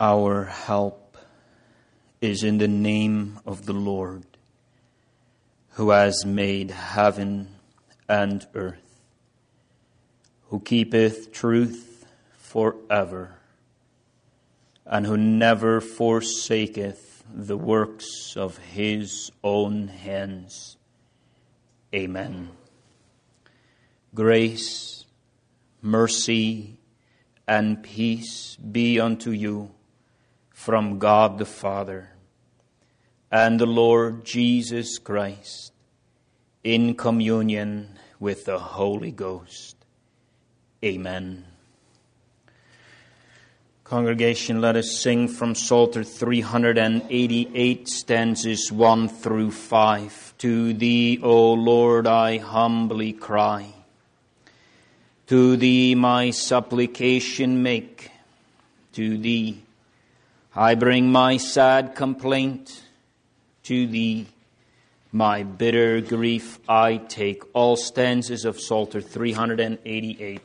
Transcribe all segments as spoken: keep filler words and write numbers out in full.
Our help is in the name of the Lord, who has made heaven and earth, who keepeth truth forever, and who never forsaketh the works of his own hands. Amen. Grace, mercy, and peace be unto you from God the Father and the Lord Jesus Christ, in communion with the Holy Ghost. Amen. Congregation, let us sing from Psalter three eighty-eight, stanzas one through five. To Thee, O Lord, I humbly cry. To Thee my supplication make. To Thee I bring my sad complaint. To Thee my bitter grief I take. All stanzas of Psalter three eighty-eight.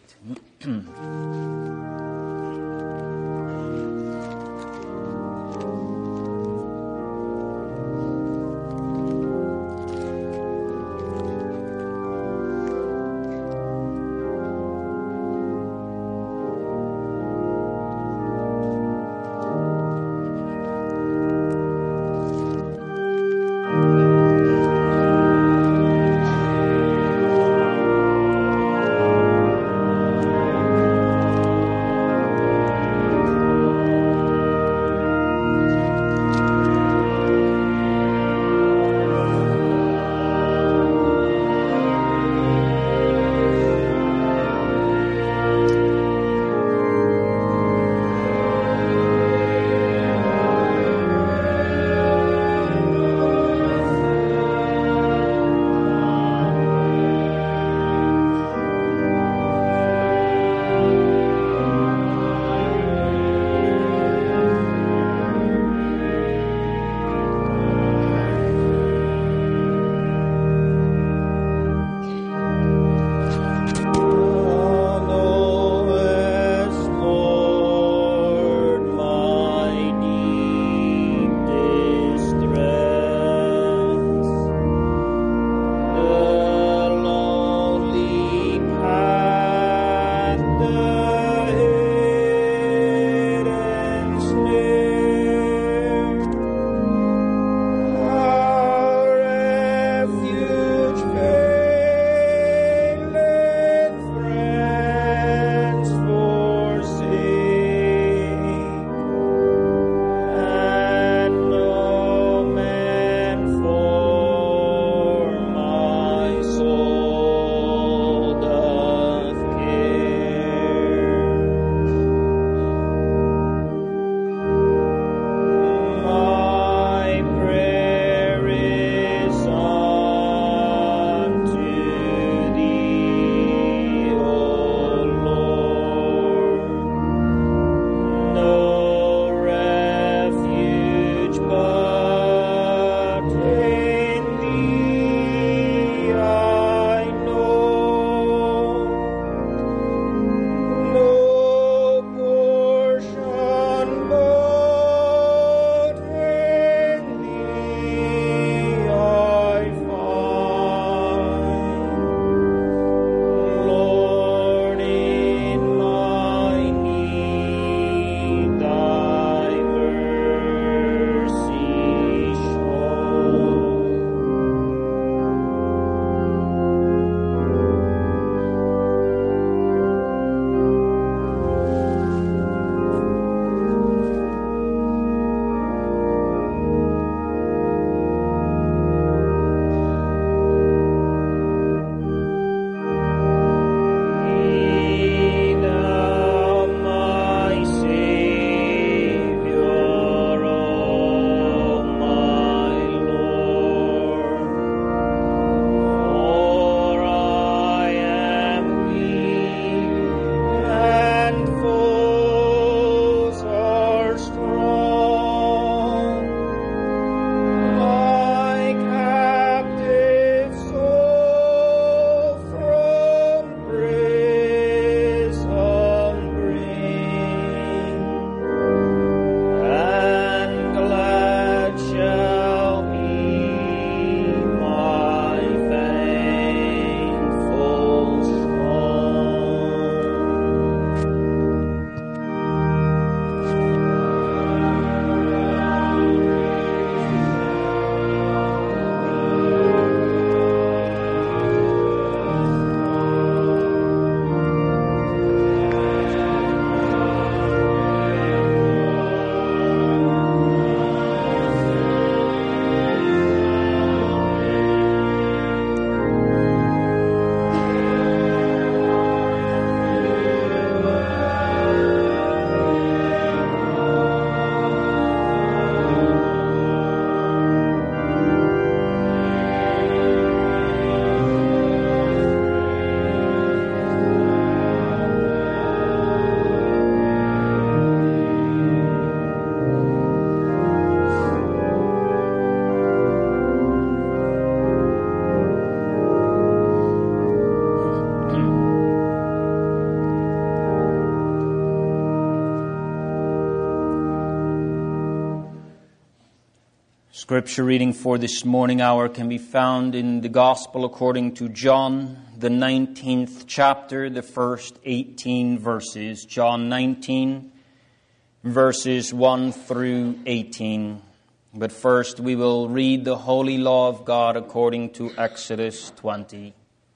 Scripture reading for this morning hour can be found in the Gospel according to John, the nineteenth chapter, the first eighteen verses. John nineteen, verses one through eighteen. But first we will read the holy law of God according to Exodus twenty.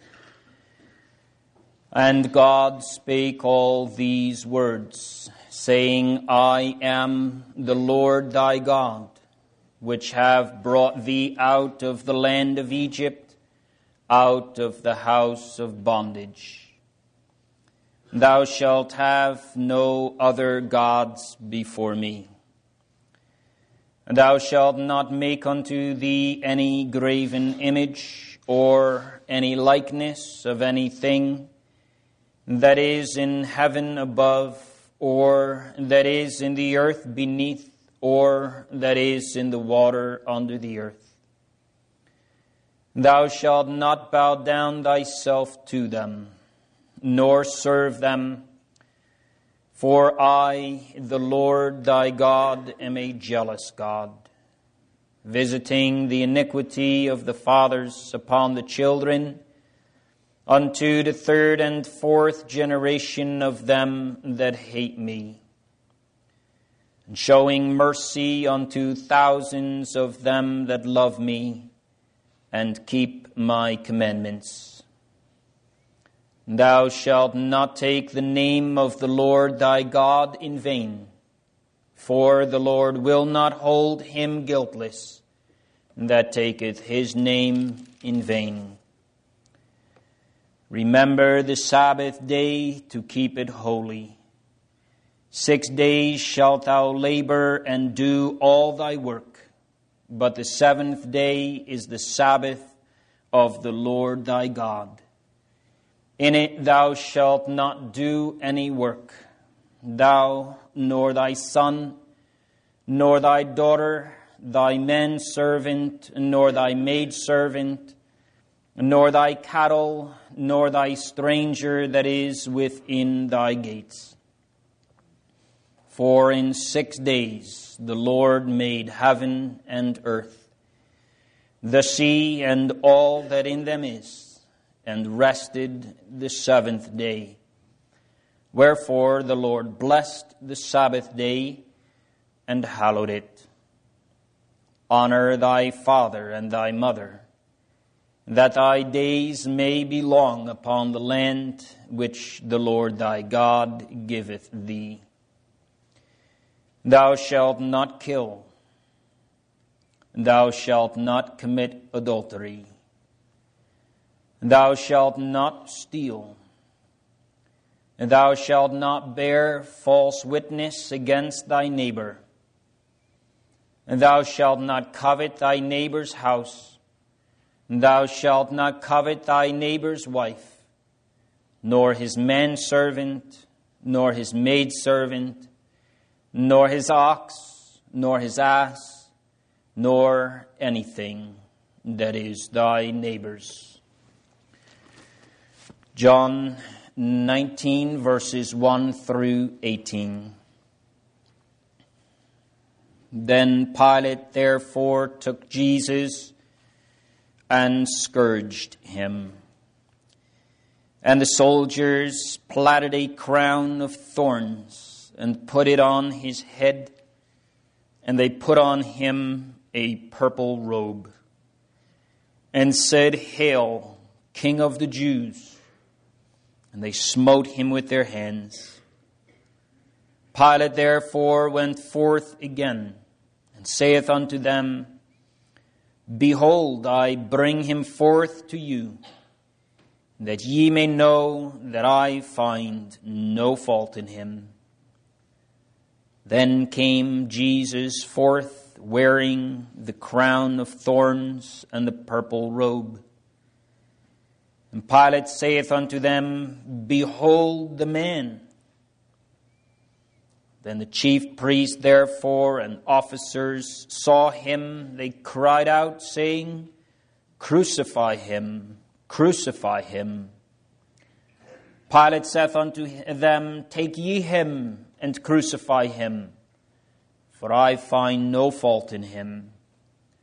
And God spake all these words, saying, I am the Lord thy God, which have brought thee out of the land of Egypt, out of the house of bondage. Thou shalt have no other gods before me. And thou shalt not make unto thee any graven image, or any likeness of anything that is in heaven above, or that is in the earth beneath, or that is in the water under the earth. Thou shalt not bow down thyself to them, nor serve them, for I, the Lord thy God, am a jealous God, visiting the iniquity of the fathers upon the children, unto the third and fourth generation of them that hate me, and showing mercy unto thousands of them that love me, and keep my commandments. Thou shalt not take the name of the Lord thy God in vain, for the Lord will not hold him guiltless that taketh his name in vain. Remember the Sabbath day to keep it holy. Six days shalt thou labor and do all thy work, but the seventh day is the Sabbath of the Lord thy God. In it thou shalt not do any work, thou, nor thy son, nor thy daughter, thy manservant, nor thy maidservant, nor thy cattle, nor thy stranger that is within thy gates. For in six days the Lord made heaven and earth, the sea and all that in them is, and rested the seventh day. Wherefore the Lord blessed the Sabbath day and hallowed it. Honor thy father and thy mother, that thy days may be long upon the land which the Lord thy God giveth thee. Thou shalt not kill. Thou shalt not commit adultery. Thou shalt not steal. Thou shalt not bear false witness against thy neighbor. Thou shalt not covet thy neighbor's house. Thou shalt not covet thy neighbor's wife, nor his manservant, nor his maidservant, nor his ox, nor his ass, nor anything that is thy neighbor's. John nineteen, verses one through eighteen. Then Pilate therefore took Jesus and scourged him. And the soldiers platted a crown of thorns and put it on his head, and they put on him a purple robe, and said, Hail, King of the Jews! And they smote him with their hands. Pilate therefore went forth again, and saith unto them, Behold, I bring him forth to you, that ye may know that I find no fault in him. Then came Jesus forth, wearing the crown of thorns and the purple robe. And Pilate saith unto them, Behold the man. Then the chief priests therefore and officers saw him. They cried out, saying, Crucify him, crucify him. Pilate saith unto them, Take ye him, and crucify him, for I find no fault in him.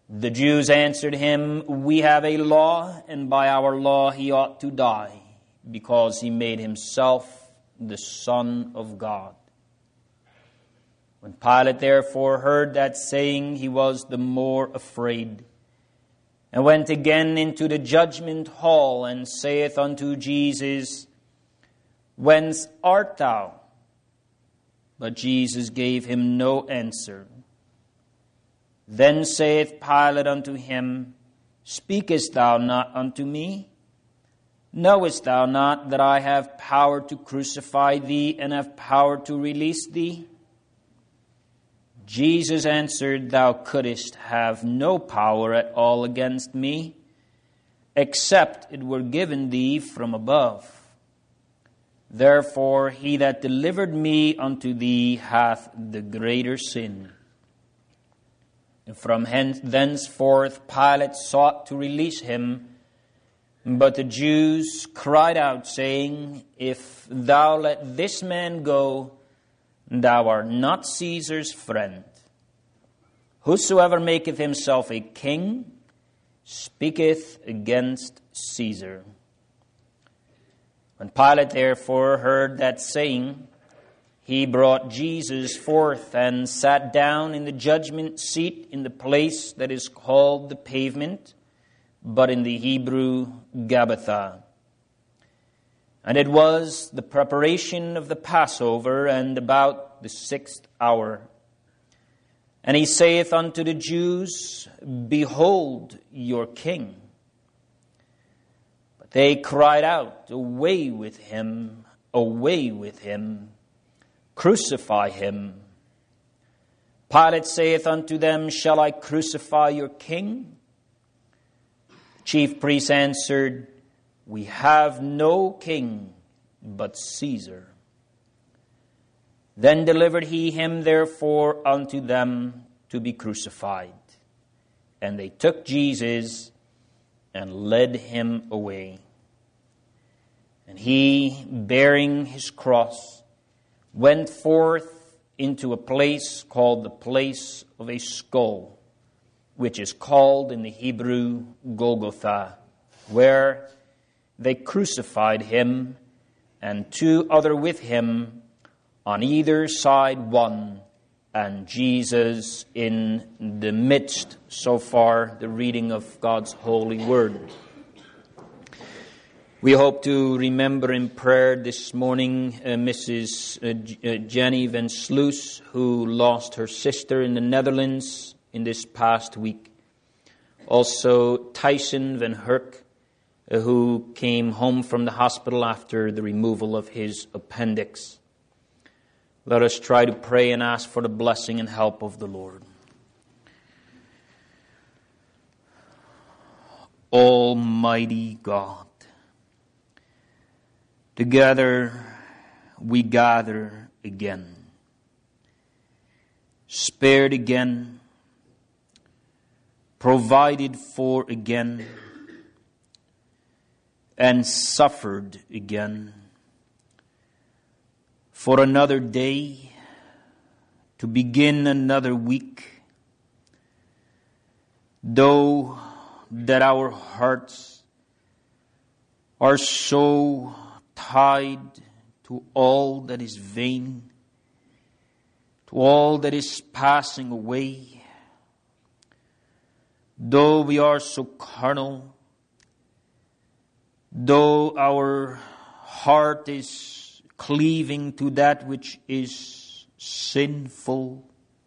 The Jews answered him, "We have a law, and by our law he ought to die, because he made himself the Son of God." When Pilate therefore heard that saying, he was the more afraid, and went again into the judgment hall, and saith unto Jesus, "Whence art thou?" But Jesus gave him no answer. Then saith Pilate unto him, "Speakest thou not unto me? Knowest thou not that I have power to crucify thee, and have power to release thee?" Jesus answered, "Thou couldest have no power at all against me, except it were given thee from above. Therefore he that delivered me unto thee hath the greater sin." And from hence, thenceforth Pilate sought to release him, but the Jews cried out, saying, "If thou let this man go, thou art not Caesar's friend. Whosoever maketh himself a king speaketh against Caesar." When Pilate therefore heard that saying, he brought Jesus forth and sat down in the judgment seat in the place that is called the Pavement, but in the Hebrew Gabbatha. And it was the preparation of the Passover, and about the sixth hour. And he saith unto the Jews, "Behold your king." But they cried out, "Away with him, away with him, crucify him." Pilate saith unto them, "Shall I crucify your king?" The chief priests answered, "We have no king but Caesar." Then delivered he him therefore unto them to be crucified. And they took Jesus and led him away. And he, bearing his cross, went forth into a place called the place of a skull, which is called in the Hebrew Golgotha, where they crucified him, and two other with him, on either side one, and Jesus in the midst. So far, the reading of God's holy word. We hope to remember in prayer this morning uh, Missus Uh, J- uh, Jenny Van Sluis, who lost her sister in the Netherlands in this past week. Also Tyson Van Herk, uh, who came home from the hospital after the removal of his appendix. Let us try to pray and ask for the blessing and help of the Lord. Almighty God, together we gather again, spared again, provided for again, and suffered again, for another day, to begin another week, though that our hearts are so tied to all that is vain, to all that is passing away, though we are so carnal, though our heart is cleaving to that which is sinful,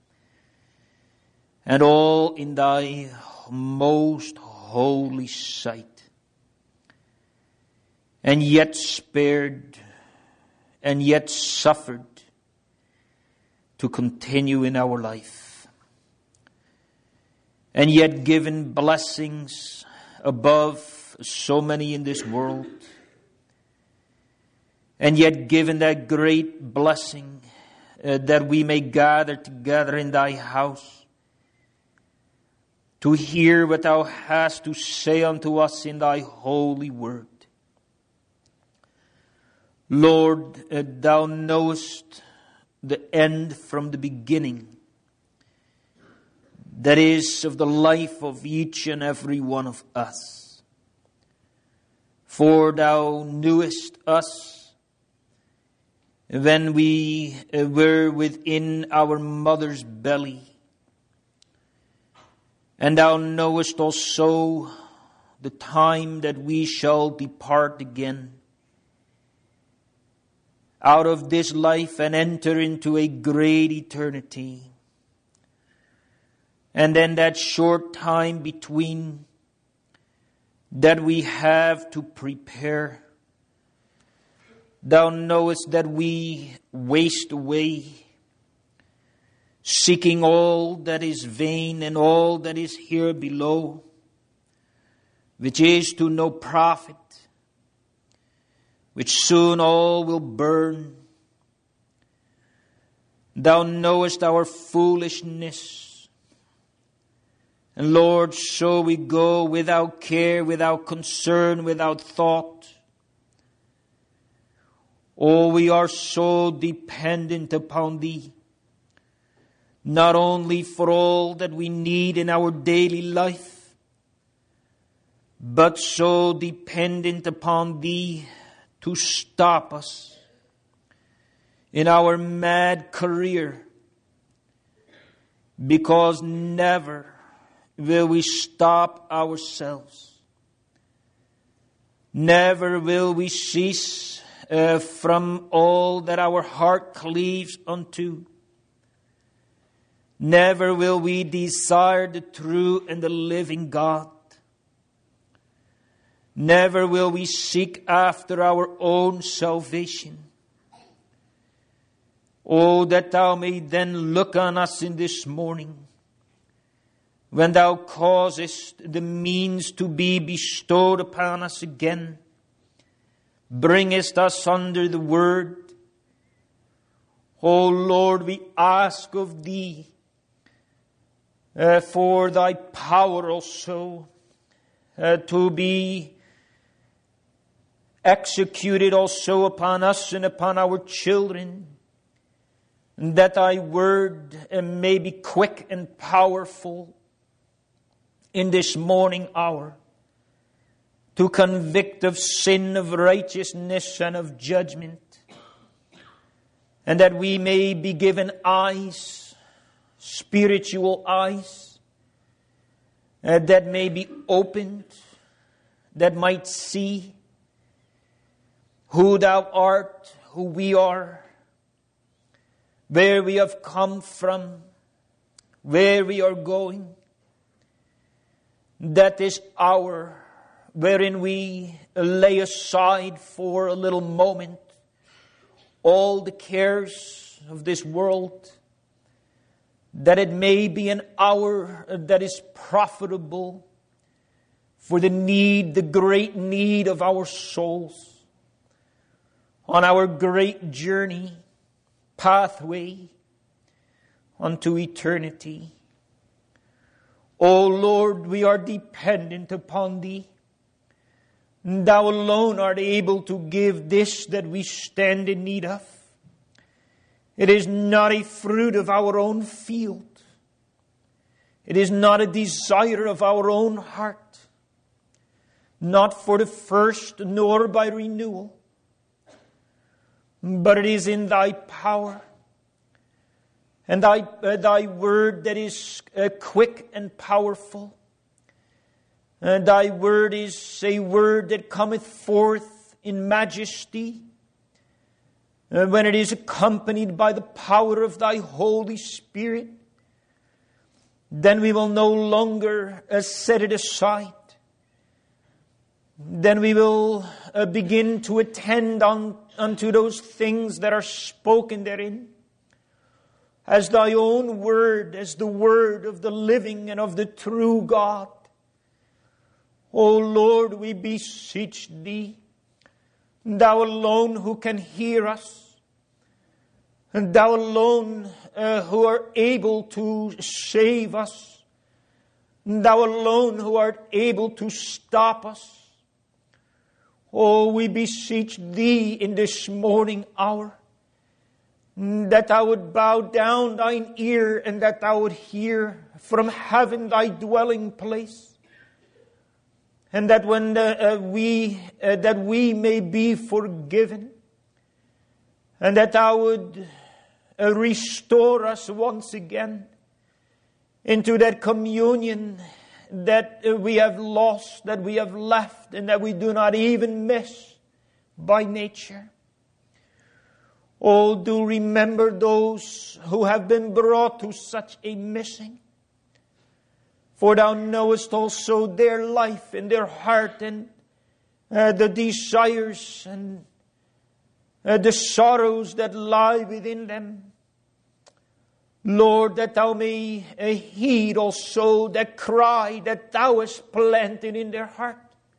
and all in thy most holy sight, and yet spared, and yet suffered to continue in our life, and yet given blessings above so many in this world, and yet given that great blessing uh, that we may gather together in thy house to hear what thou hast to say unto us in thy holy word. Lord, uh, thou knowest the end from the beginning. that is of the life of each and every one of us. For thou knewest us when we were within our mother's belly, and thou knowest also the time that we shall depart again out of this life and enter into a great eternity. And then that short time between that we have to prepare, thou knowest that we waste away, seeking all that is vain and all that is here below, which is to no profit, which soon all will burn. Thou knowest our foolishness. And Lord, so we go without care, without concern, without thought. Oh, we are so dependent upon Thee, not only for all that we need in our daily life, but so dependent upon Thee to stop us in our mad career, because never will we stop ourselves. Never will we cease uh, from all that our heart cleaves unto. Never will we desire the true and the living God. Never will we seek after our own salvation. Oh, that Thou may then look on us in this morning, when Thou causest the means to be bestowed upon us again, bringest us under the Word. O Lord, we ask of Thee uh, for Thy power also uh, to be executed also upon us and upon our children, that Thy Word uh, may be quick and powerful in this morning hour, to convict of sin, of righteousness, and of judgment. And that we may be given eyes, spiritual eyes, uh, that may be opened, that might see who Thou art, who we are, where we have come from, where we are going. That is hour wherein we lay aside for a little moment all the cares of this world, that it may be an hour that is profitable for the need, the great need of our souls on our great journey, pathway unto eternity. O Lord, we are dependent upon Thee. Thou alone art able to give this that we stand in need of. It is not a fruit of our own field. It is not a desire of our own heart. Not for the first, nor by renewal. But it is in Thy power. And thy, uh, thy word that is uh, quick and powerful. And Thy word is a word that cometh forth in majesty. Uh, when it is accompanied by the power of Thy Holy Spirit, then we will no longer uh, set it aside. Then we will uh, begin to attend on, unto those things that are spoken therein, as Thy own word, as the word of the living and of the true God. O Lord, we beseech Thee, Thou alone who can hear us, and Thou alone uh, who are able to save us, Thou alone who art able to stop us. Oh, we beseech Thee in this morning hour, that thou would bow down thine ear and that thou would hear from heaven thy dwelling place. And that when the, uh, we, uh, that we may be forgiven. And that thou would uh, restore us once again into that communion that uh, we have lost, that we have left, and that we do not even miss by nature. Oh, do remember those who have been brought to such a missing. For thou knowest also their life and their heart and uh, the desires and uh, the sorrows that lie within them. Lord, that thou may uh, heed also that cry that thou hast planted in their heart.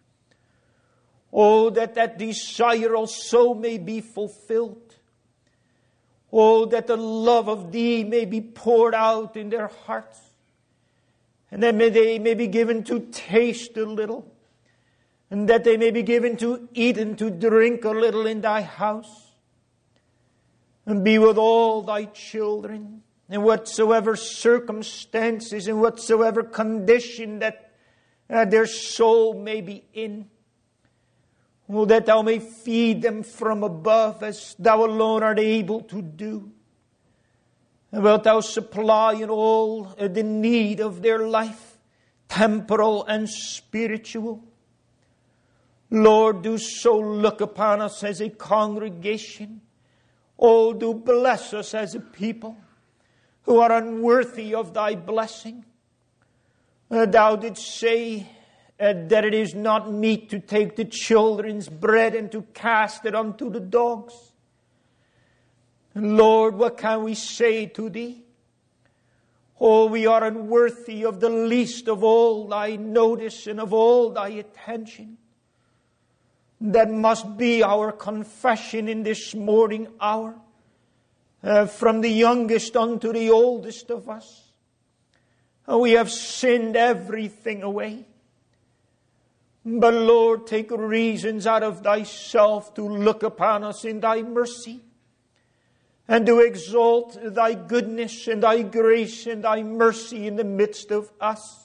Oh, that that desire also may be fulfilled. Oh, that the love of Thee may be poured out in their hearts. And that may they may be given to taste a little. And that they may be given to eat and to drink a little in Thy house. And be with all Thy children. In whatsoever circumstances, in whatsoever condition that uh, their soul may be in. Oh, that Thou may feed them from above as Thou alone art able to do. And wilt Thou supply in all the need of their life, temporal and spiritual. Lord, do so look upon us as a congregation. Oh, do bless us as a people who are unworthy of Thy blessing. Uh, thou didst say uh, that it is not meet to take the children's bread and to cast it unto the dogs. And Lord, what can we say to Thee? Oh, we are unworthy of the least of all Thy notice and of all Thy attention. That must be our confession in this morning hour. Uh, from the youngest unto the oldest of us. Uh, we have sinned everything away. But Lord, take reasons out of Thyself to look upon us in Thy mercy. And to exalt Thy goodness and Thy grace and Thy mercy in the midst of us.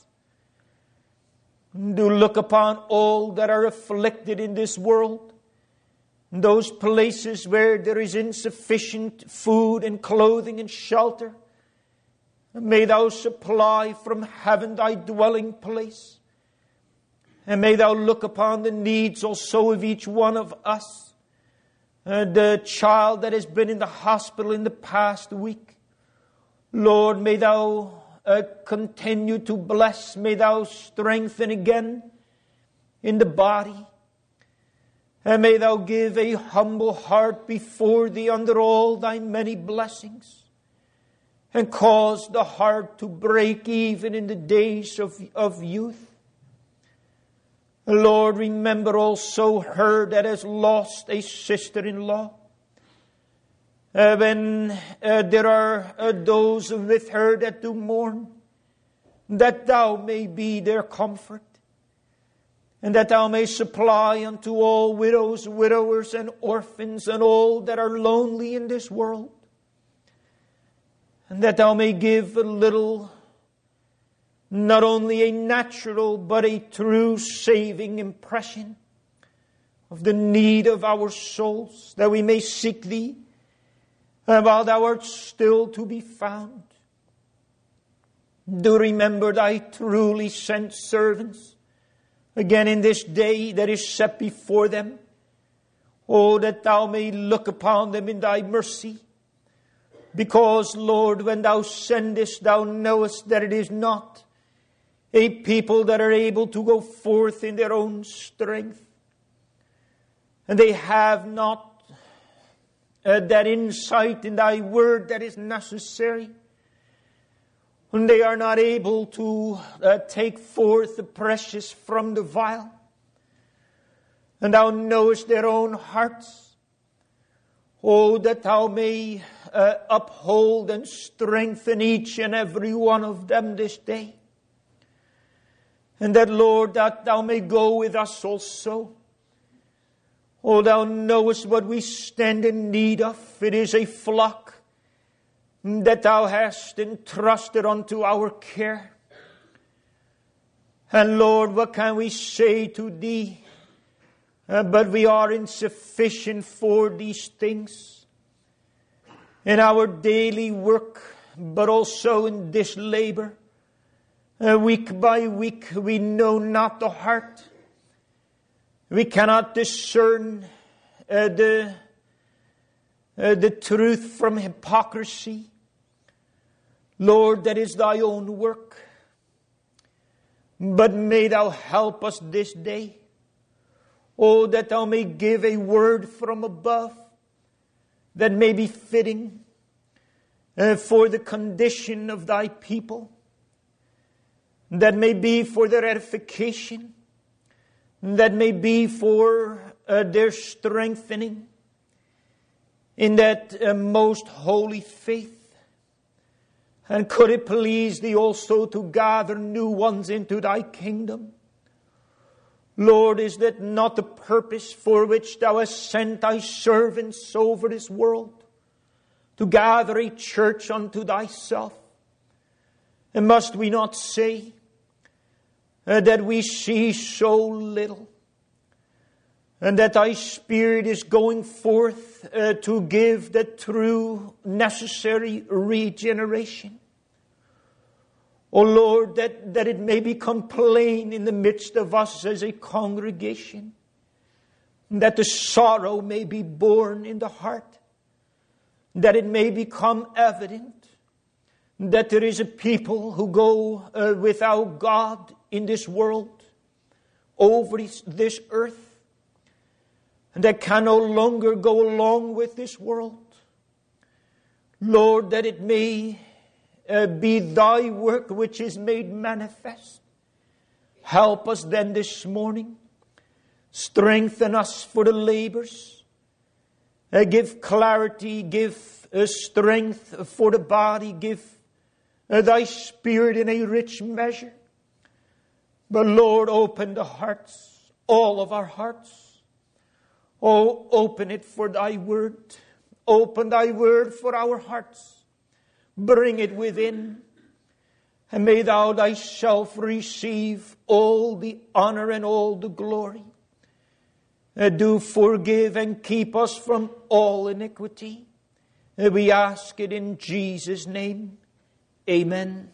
Do look upon all that are afflicted in this world. Those places where there is insufficient food and clothing and shelter. May Thou supply from heaven Thy dwelling place. And may Thou look upon the needs also of each one of us. Uh, the child that has been in the hospital in the past week. Lord, may Thou uh, continue to bless. May Thou strengthen again in the body. And may Thou give a humble heart before Thee under all Thy many blessings. And cause the heart to break even in the days of, of youth. Lord, remember also her that has lost a sister-in-law. Uh, when uh, there are uh, those with her that do mourn. That Thou may be their comfort. And that Thou may supply unto all widows, widowers, and orphans, and all that are lonely in this world. And that Thou may give a little, not only a natural, but a true saving impression of the need of our souls, that we may seek Thee, and while Thou art still to be found. Do remember Thy truly sent servants, again in this day that is set before them. Oh, that Thou may look upon them in Thy mercy. Because, Lord, when Thou sendest, Thou knowest that it is not a people that are able to go forth in their own strength. And they have not uh, that insight in Thy word that is necessary. And they are not able to uh, take forth the precious from the vile. And Thou knowest their own hearts. Oh, that Thou may uh, uphold and strengthen each and every one of them this day. And that, Lord, that Thou may go with us also. Oh, Thou knowest what we stand in need of. It is a flock that thou hast entrusted unto our care. And Lord, what can we say to thee? Uh, but we are insufficient for these things. In our daily work, but also in this labor, uh, week by week, we know not the heart. We cannot discern uh, the, uh, the truth from hypocrisy. Lord, that is thy own work. But may thou help us this day. Oh, that thou may give a word from above that may be fitting uh, for the condition of thy people, that may be for their edification, that may be for uh, their strengthening in that uh, most holy faith. And could it please thee also to gather new ones into thy kingdom? Lord, is that not the purpose for which thou hast sent thy servants over this world? To gather a church unto thyself. And must we not say uh, that we see so little? And that thy Spirit is going forth uh, to give the true necessary regeneration. O Lord, that, that it may become plain in the midst of us as a congregation. That the sorrow may be born in the heart. That it may become evident that there is a people who go uh, without God in this world, over this, this earth. That can no longer go along with this world. Lord, that it may uh, be thy work which is made manifest. Help us then this morning. Strengthen us for the labors. Uh, give clarity, give uh, strength for the body. Give uh, thy Spirit in a rich measure. But Lord, open the hearts, all of our hearts. Oh, open it for thy word. Open thy word for our hearts. Bring it within. And may thou thyself receive all the honor and all the glory. Uh, do forgive and keep us from all iniquity. Uh, we ask it in Jesus' name. Amen.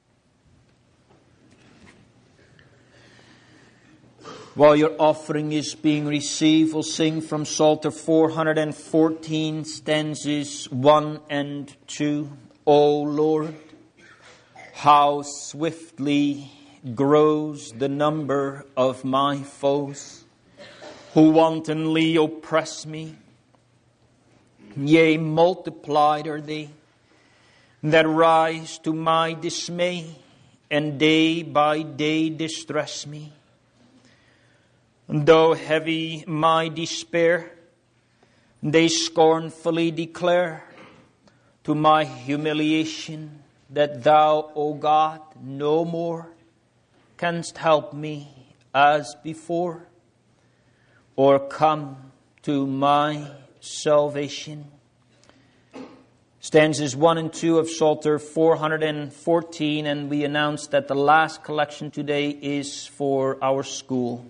While your offering is being received, we'll sing from Psalter four hundred fourteen, stanzas one and two. O Lord, how swiftly grows the number of my foes, who wantonly oppress me. Yea, multiplied are they that rise to my dismay, and day by day distress me. Though heavy my despair, they scornfully declare to my humiliation that thou, O God, no more canst help me as before, or come to my salvation. Stanzas one and two of Psalter four hundred fourteen, and we announce that the last collection today is for our school.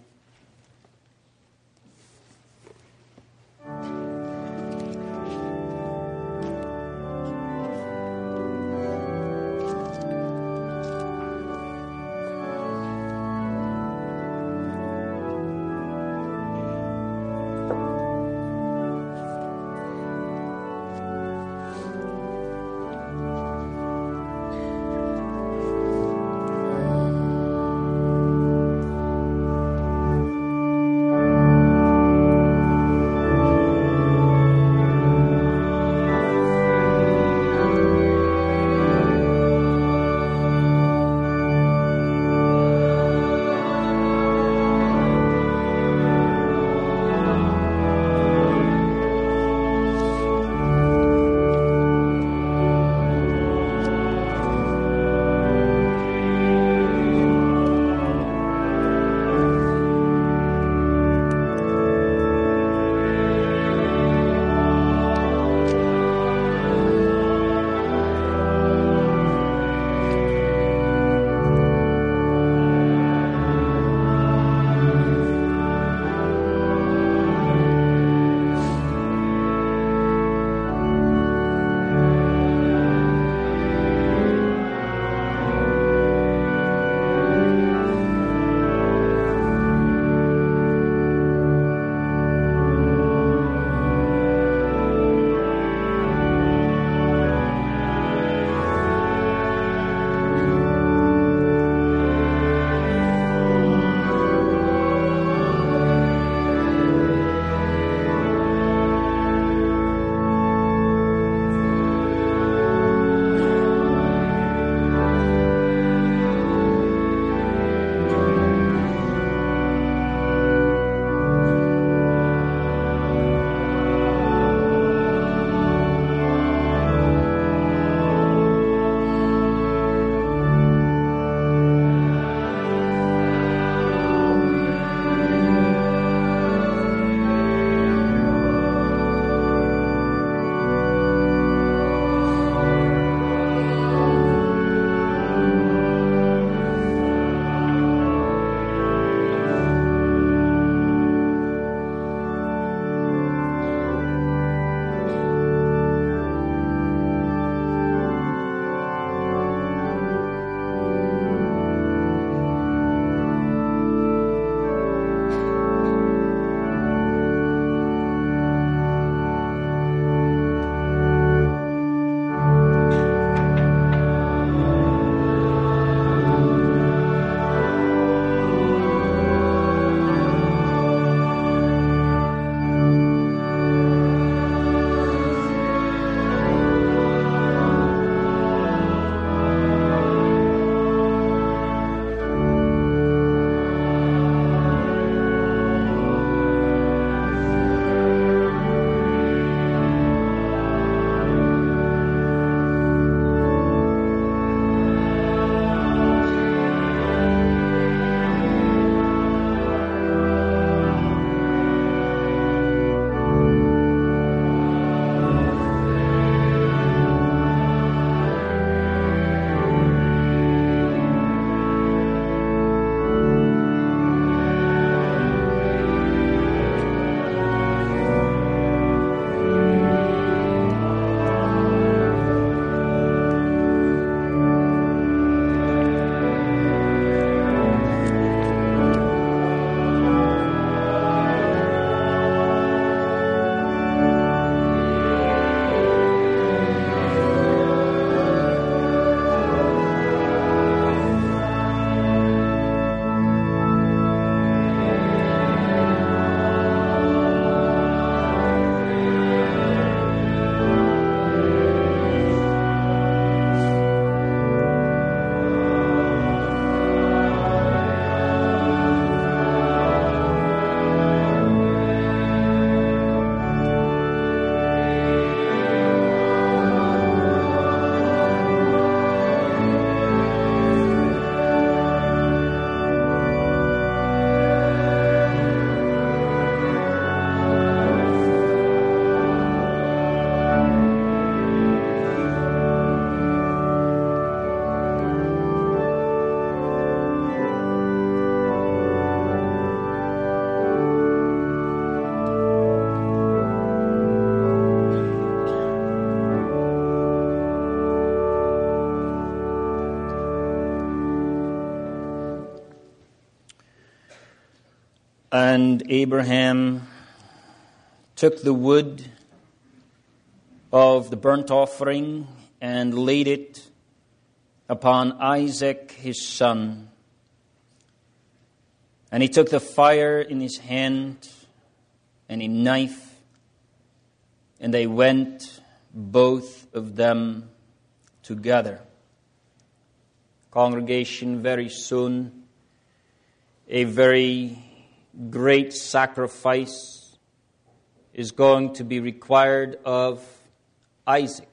And Abraham took the wood of the burnt offering and laid it upon Isaac his son. And he took the fire in his hand and a knife, and they went, both of them, together. Congregation, very soon, a very great sacrifice is going to be required of Isaac.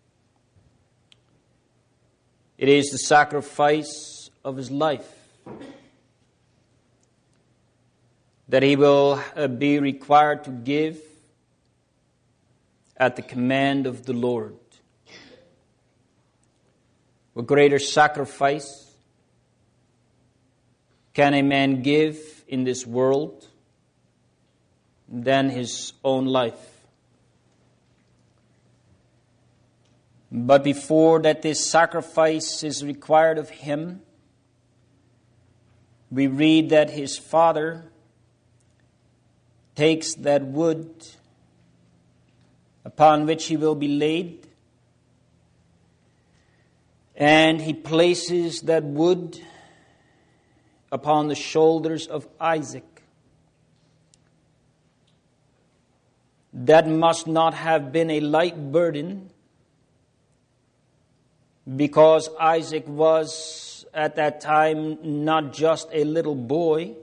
It is the sacrifice of his life that he will be required to give at the command of the Lord. What greater sacrifice can a man give in this world than his own life? But before that this sacrifice is required of him, we read that his father takes that wood upon which he will be laid, and he places that wood upon the shoulders of Isaac. That must not have been a light burden, because Isaac was at that time not just a little boy,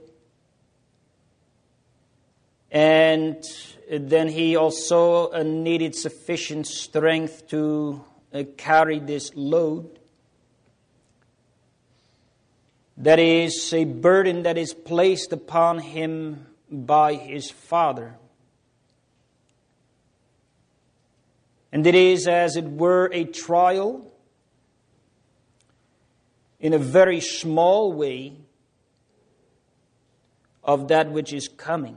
and then he also needed sufficient strength to carry this load. That is a burden that is placed upon him by his father. And it is, as it were, a trial in a very small way of that which is coming.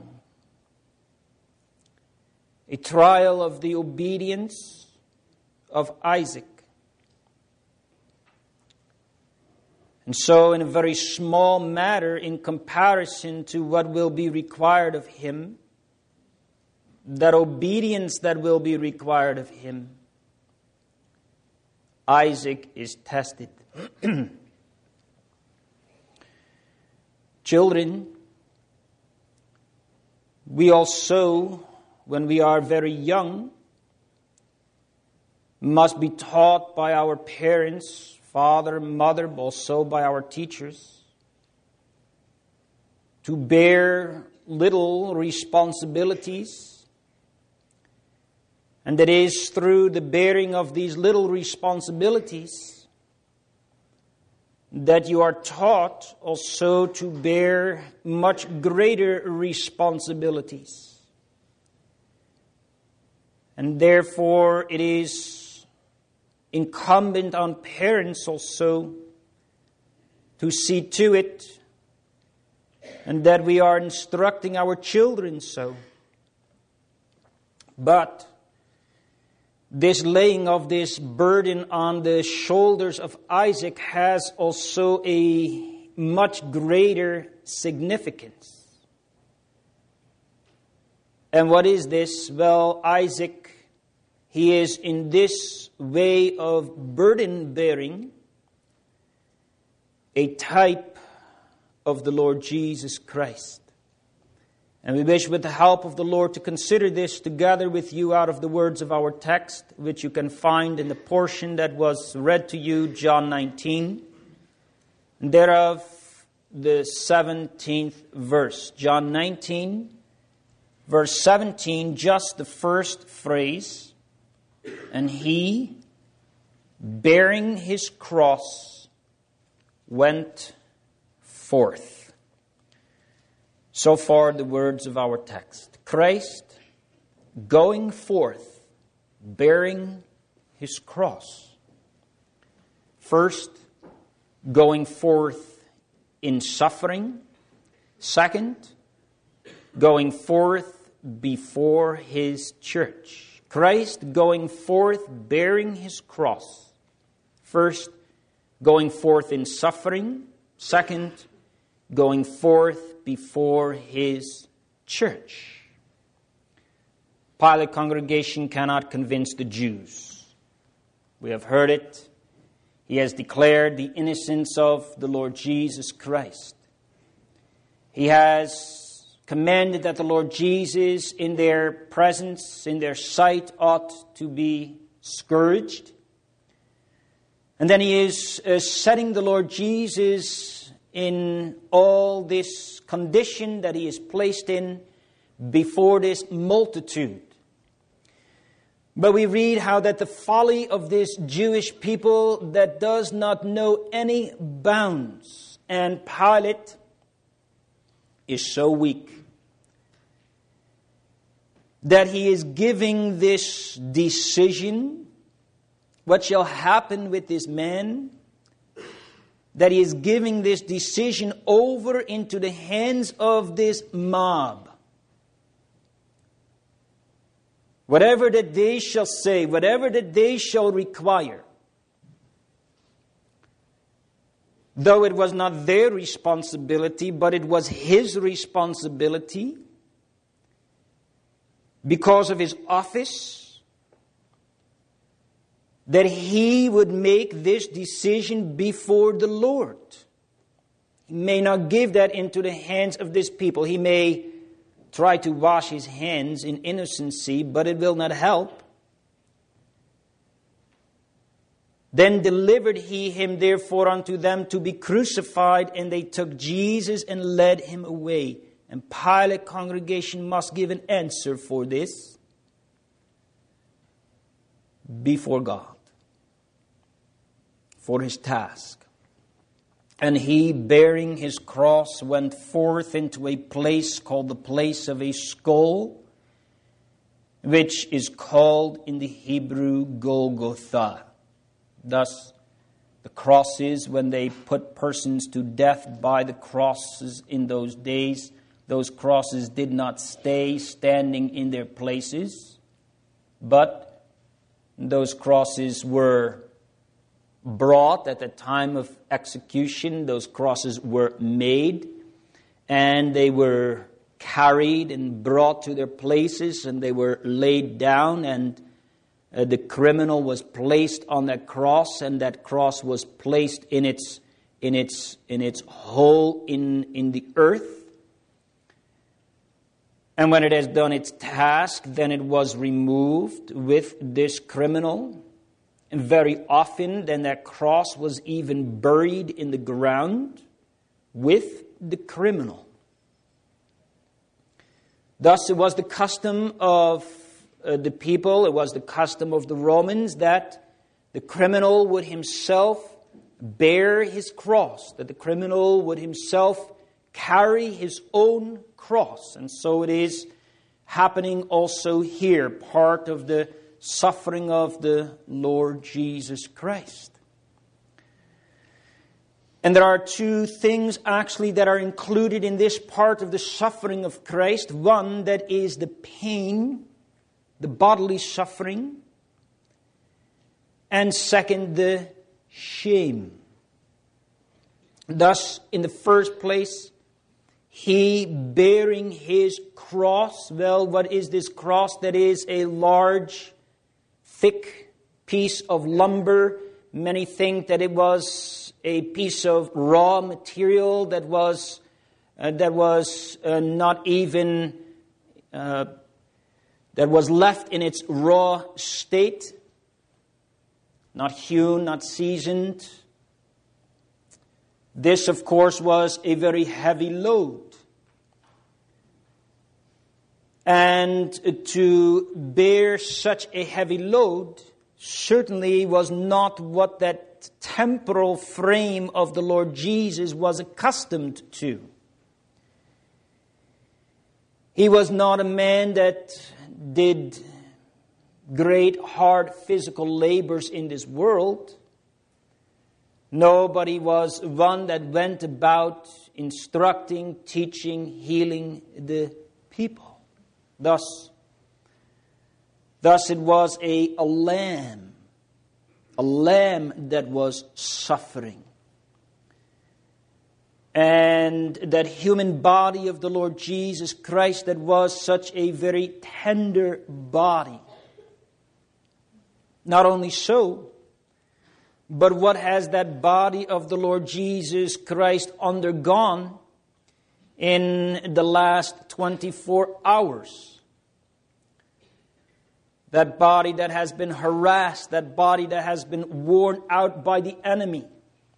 A trial of the obedience of Isaac. And so, in a very small matter in comparison to what will be required of him, that obedience that will be required of him, Isaac is tested. Children, we also, when we are very young, must be taught by our parents, father, mother, also by our teachers, to bear little responsibilities. And it is through the bearing of these little responsibilities that you are taught also to bear much greater responsibilities. And therefore it is incumbent on parents also to see to it, and that we are instructing our children so. But this laying of this burden on the shoulders of Isaac has also a much greater significance. And what is this? Well, Isaac, he is in this way of burden bearing a type of the Lord Jesus Christ. And we wish, with the help of the Lord, to consider this together with you out of the words of our text, which you can find in the portion that was read to you, John nineteen, and thereof the seventeenth verse. John nineteen, verse seventeen, just the first phrase. And he, bearing his cross, went forth. So far the words of our text. Christ going forth, bearing his cross. First, going forth in suffering. Second, going forth before his church. Christ going forth, bearing his cross. First, going forth in suffering. Second, going forth before his church. Pilate congregation cannot convince the Jews. We have heard it. He has declared the innocence of the Lord Jesus Christ. He has commanded that the Lord Jesus, in their presence, in their sight, ought to be scourged. And then he is uh, setting the Lord Jesus in all this condition that he is placed in before this multitude. But we read how that the folly of this Jewish people that does not know any bounds. And Pilate is so weak that he is giving this decision, what shall happen with this man, that he is giving this decision over into the hands of this mob. Whatever that they shall say, whatever that they shall require, though it was not their responsibility, but it was his responsibility, because of his office, that he would make this decision before the Lord. He may not give that into the hands of this people. He may try to wash his hands in innocency, but it will not help. Then delivered he him therefore unto them to be crucified, and they took Jesus and led him away. And Pilate congregation must give an answer for this before God, for his task. And he, bearing his cross, went forth into a place called the place of a skull, which is called in the Hebrew Golgotha. Thus, the crosses, when they put persons to death by the crosses in those days, those crosses did not stay standing in their places, but those crosses were brought at the time of execution. Those crosses were made, and they were carried and brought to their places, and they were laid down, and uh, the criminal was placed on that cross, and that cross was placed in its in its in its hole in in the earth. And when it has done its task, then it was removed with this criminal. And very often, then that cross was even buried in the ground with the criminal. Thus, it was the custom of uh, the people, it was the custom of the Romans, that the criminal would himself bear his cross, that the criminal would himself carry his own cross. And so it is happening also here, part of the suffering of the Lord Jesus Christ. And there are two things actually that are included in this part of the suffering of Christ. One, that is the pain, the bodily suffering. And second, the shame. Thus, in the first place, he bearing his cross. Well, what is this cross? That is a large, thick piece of lumber. Many think that it was a piece of raw material that was uh, that was uh, not even uh, that was left in its raw state, not hewn, not seasoned. This, of course, was a very heavy load. And to bear such a heavy load certainly was not what that temporal frame of the Lord Jesus was accustomed to. He was not a man that did great hard physical labors in this world. Nobody was one that went about instructing, teaching, healing the people. Thus, thus it was a, a lamb, a lamb that was suffering. And that human body of the Lord Jesus Christ that was such a very tender body. Not only so, but what has that body of the Lord Jesus Christ undergone in the last twenty-four hours? That body that has been harassed, that body that has been worn out by the enemy.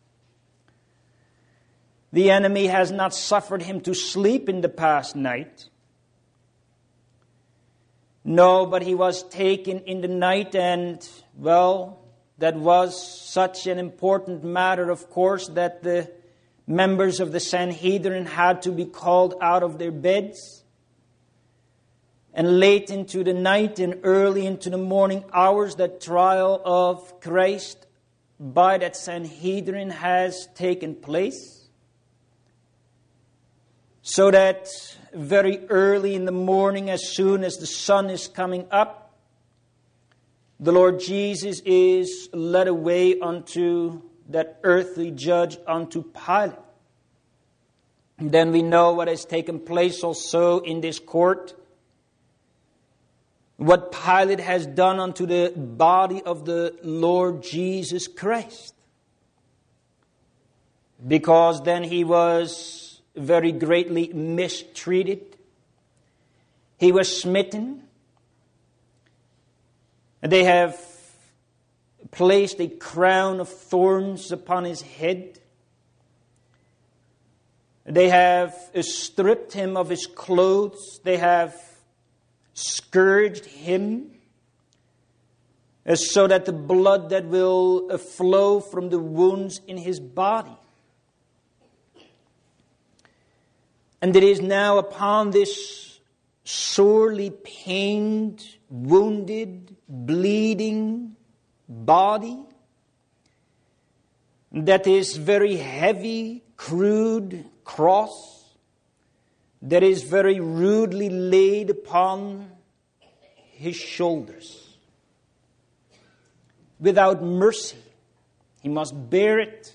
The enemy has not suffered him to sleep in the past night. No, but he was taken in the night, and, well, that was such an important matter, of course, that the members of the Sanhedrin had to be called out of their beds. And late into the night and early into the morning hours, that trial of Christ by that Sanhedrin has taken place. So that very early in the morning, as soon as the sun is coming up, the Lord Jesus is led away unto that earthly judge, unto Pilate. And then we know what has taken place also in this court. What Pilate has done unto the body of the Lord Jesus Christ. Because then he was very greatly mistreated. He was smitten. They have placed a crown of thorns upon his head. They have stripped him of his clothes. They have scourged him, so that the blood that will flow from the wounds in his body. And it is now upon this sorely pained, wounded, bleeding body that is very heavy, crude cross that is very rudely laid upon his shoulders. Without mercy, he must bear it.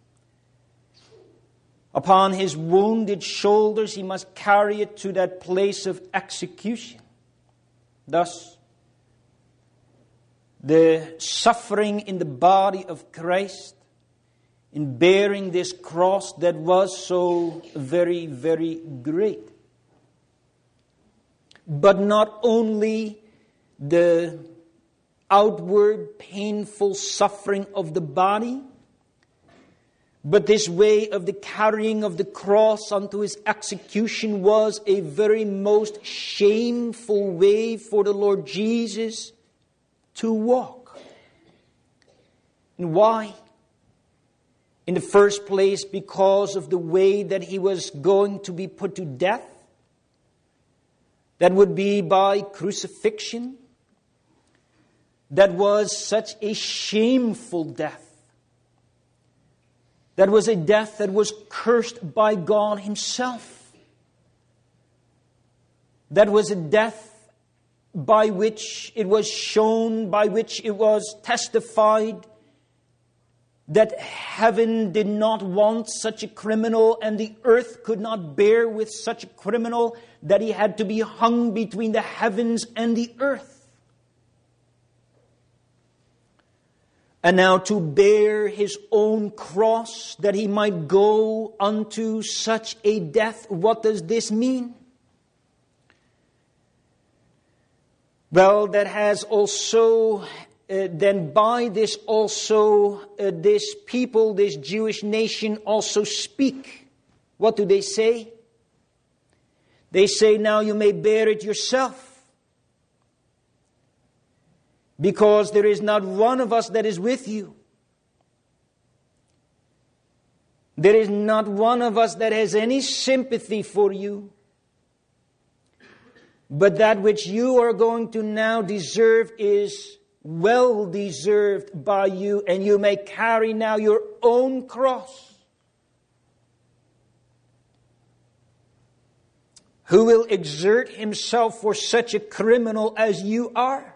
Upon his wounded shoulders, he must carry it to that place of execution. Thus, the suffering in the body of Christ, in bearing this cross that was so very, very great. But not only the outward painful suffering of the body, but this way of the carrying of the cross unto his execution was a very most shameful way for the Lord Jesus to walk. And why? In the first place, because of the way that he was going to be put to death. That would be by crucifixion. That was such a shameful death. That was a death that was cursed by God himself. That was a death by which it was shown, by which it was testified that heaven did not want such a criminal and the earth could not bear with such a criminal, that he had to be hung between the heavens and the earth. And now to bear his own cross, that he might go unto such a death. What does this mean? Well, that has also, uh, then by this also, uh, this people, this Jewish nation also speak. What do they say? They say, now you may bear it yourself. Because there is not one of us that is with you. There is not one of us that has any sympathy for you. But that which you are going to now deserve is well deserved by you, and you may carry now your own cross. Who will exert himself for such a criminal as you are?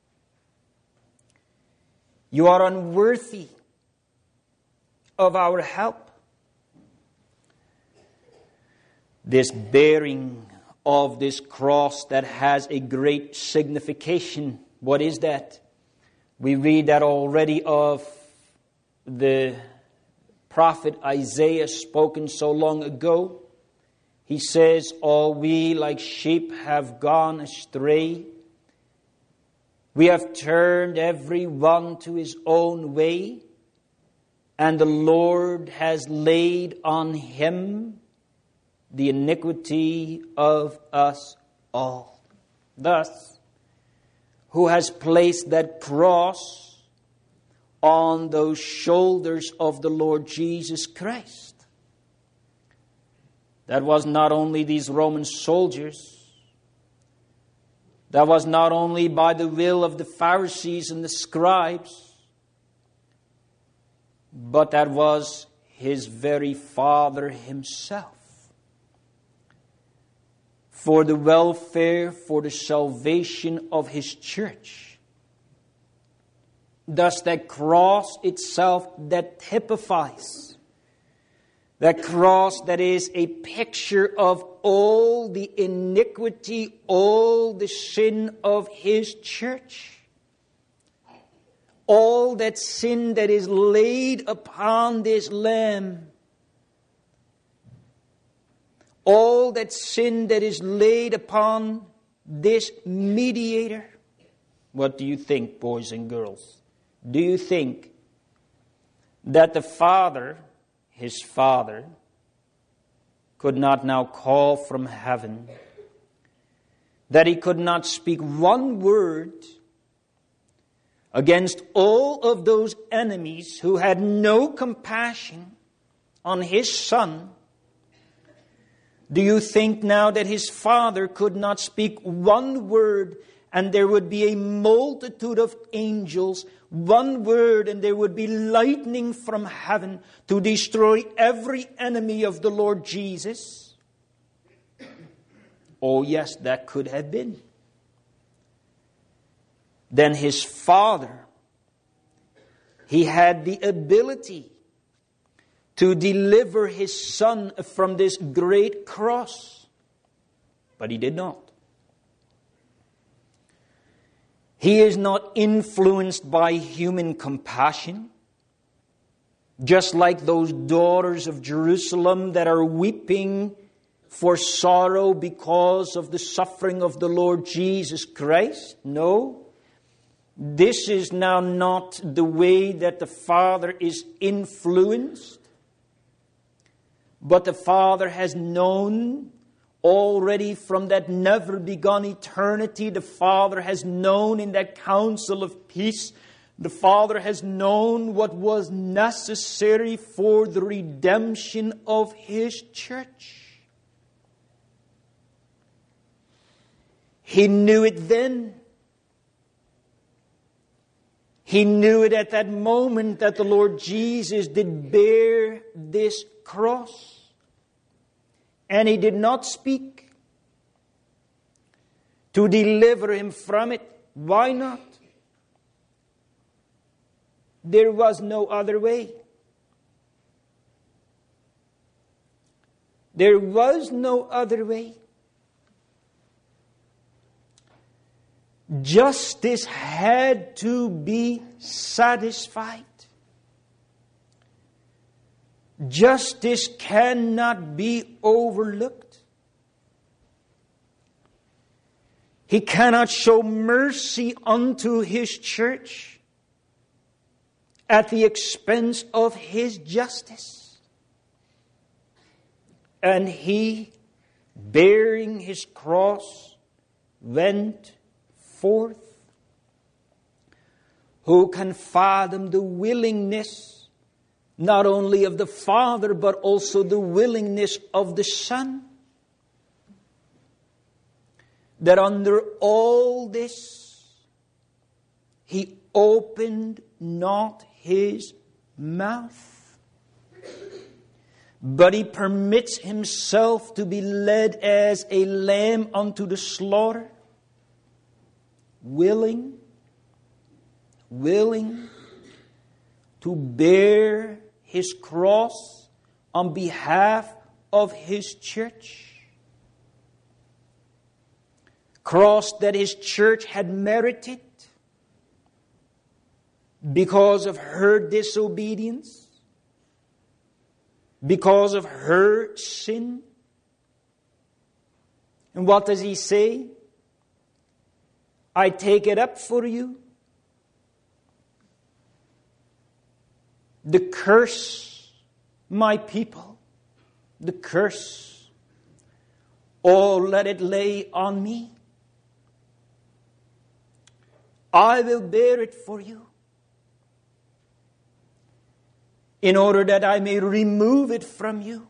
You are unworthy of our help. this bearing of this cross that has a great signification. What is that? We read that already of the prophet Isaiah, spoken so long ago. He says, all we like sheep have gone astray. We have turned every one to his own way, and the Lord has laid on him the iniquity of us all. Thus, who has placed that cross on those shoulders of the Lord Jesus Christ? That was not only these Roman soldiers. That was not only by the will of the Pharisees and the scribes, but that was his very Father himself. For the welfare, for the salvation of his church. Thus that cross itself that typifies, that cross that is a picture of all the iniquity, all the sin of his church. All that sin that is laid upon this Lamb. All that sin that is laid upon this mediator. What do you think, boys and girls? Do you think that the Father, his Father, could not now call from heaven, that he could not speak one word against all of those enemies who had no compassion on his Son? Do you think now that his Father could not speak one word and there would be a multitude of angels, one word and there would be lightning from heaven to destroy every enemy of the Lord Jesus? Oh yes, that could have been. Then his Father, he had the ability to deliver his Son from this great cross. But he did not. He is not influenced by human compassion. Just like those daughters of Jerusalem that are weeping for sorrow because of the suffering of the Lord Jesus Christ. No. This is now not the way that the Father is influenced. But the Father has known already from that never begun eternity. The Father has known in that council of peace. The Father has known what was necessary for the redemption of his church. He knew it then. He knew it at that moment that the Lord Jesus did bear this cross. And he did not speak to deliver him from it. Why not? There was no other way. There was no other way. Justice had to be satisfied. Justice cannot be overlooked. He cannot show mercy unto his church at the expense of his justice. And he, bearing his cross, went forth. Who can fathom the willingness not only of the Father, but also the willingness of the Son? That under all this, he opened not his mouth, but he permits himself to be led as a lamb unto the slaughter. Willing, willing to bear his cross on behalf of his church. cross that his church had merited because of her disobedience, because of her sin. And what does he say? I take it up for you. The curse, my people, the curse, oh, let it lay on me. I will bear it for you, in order that I may remove it from you.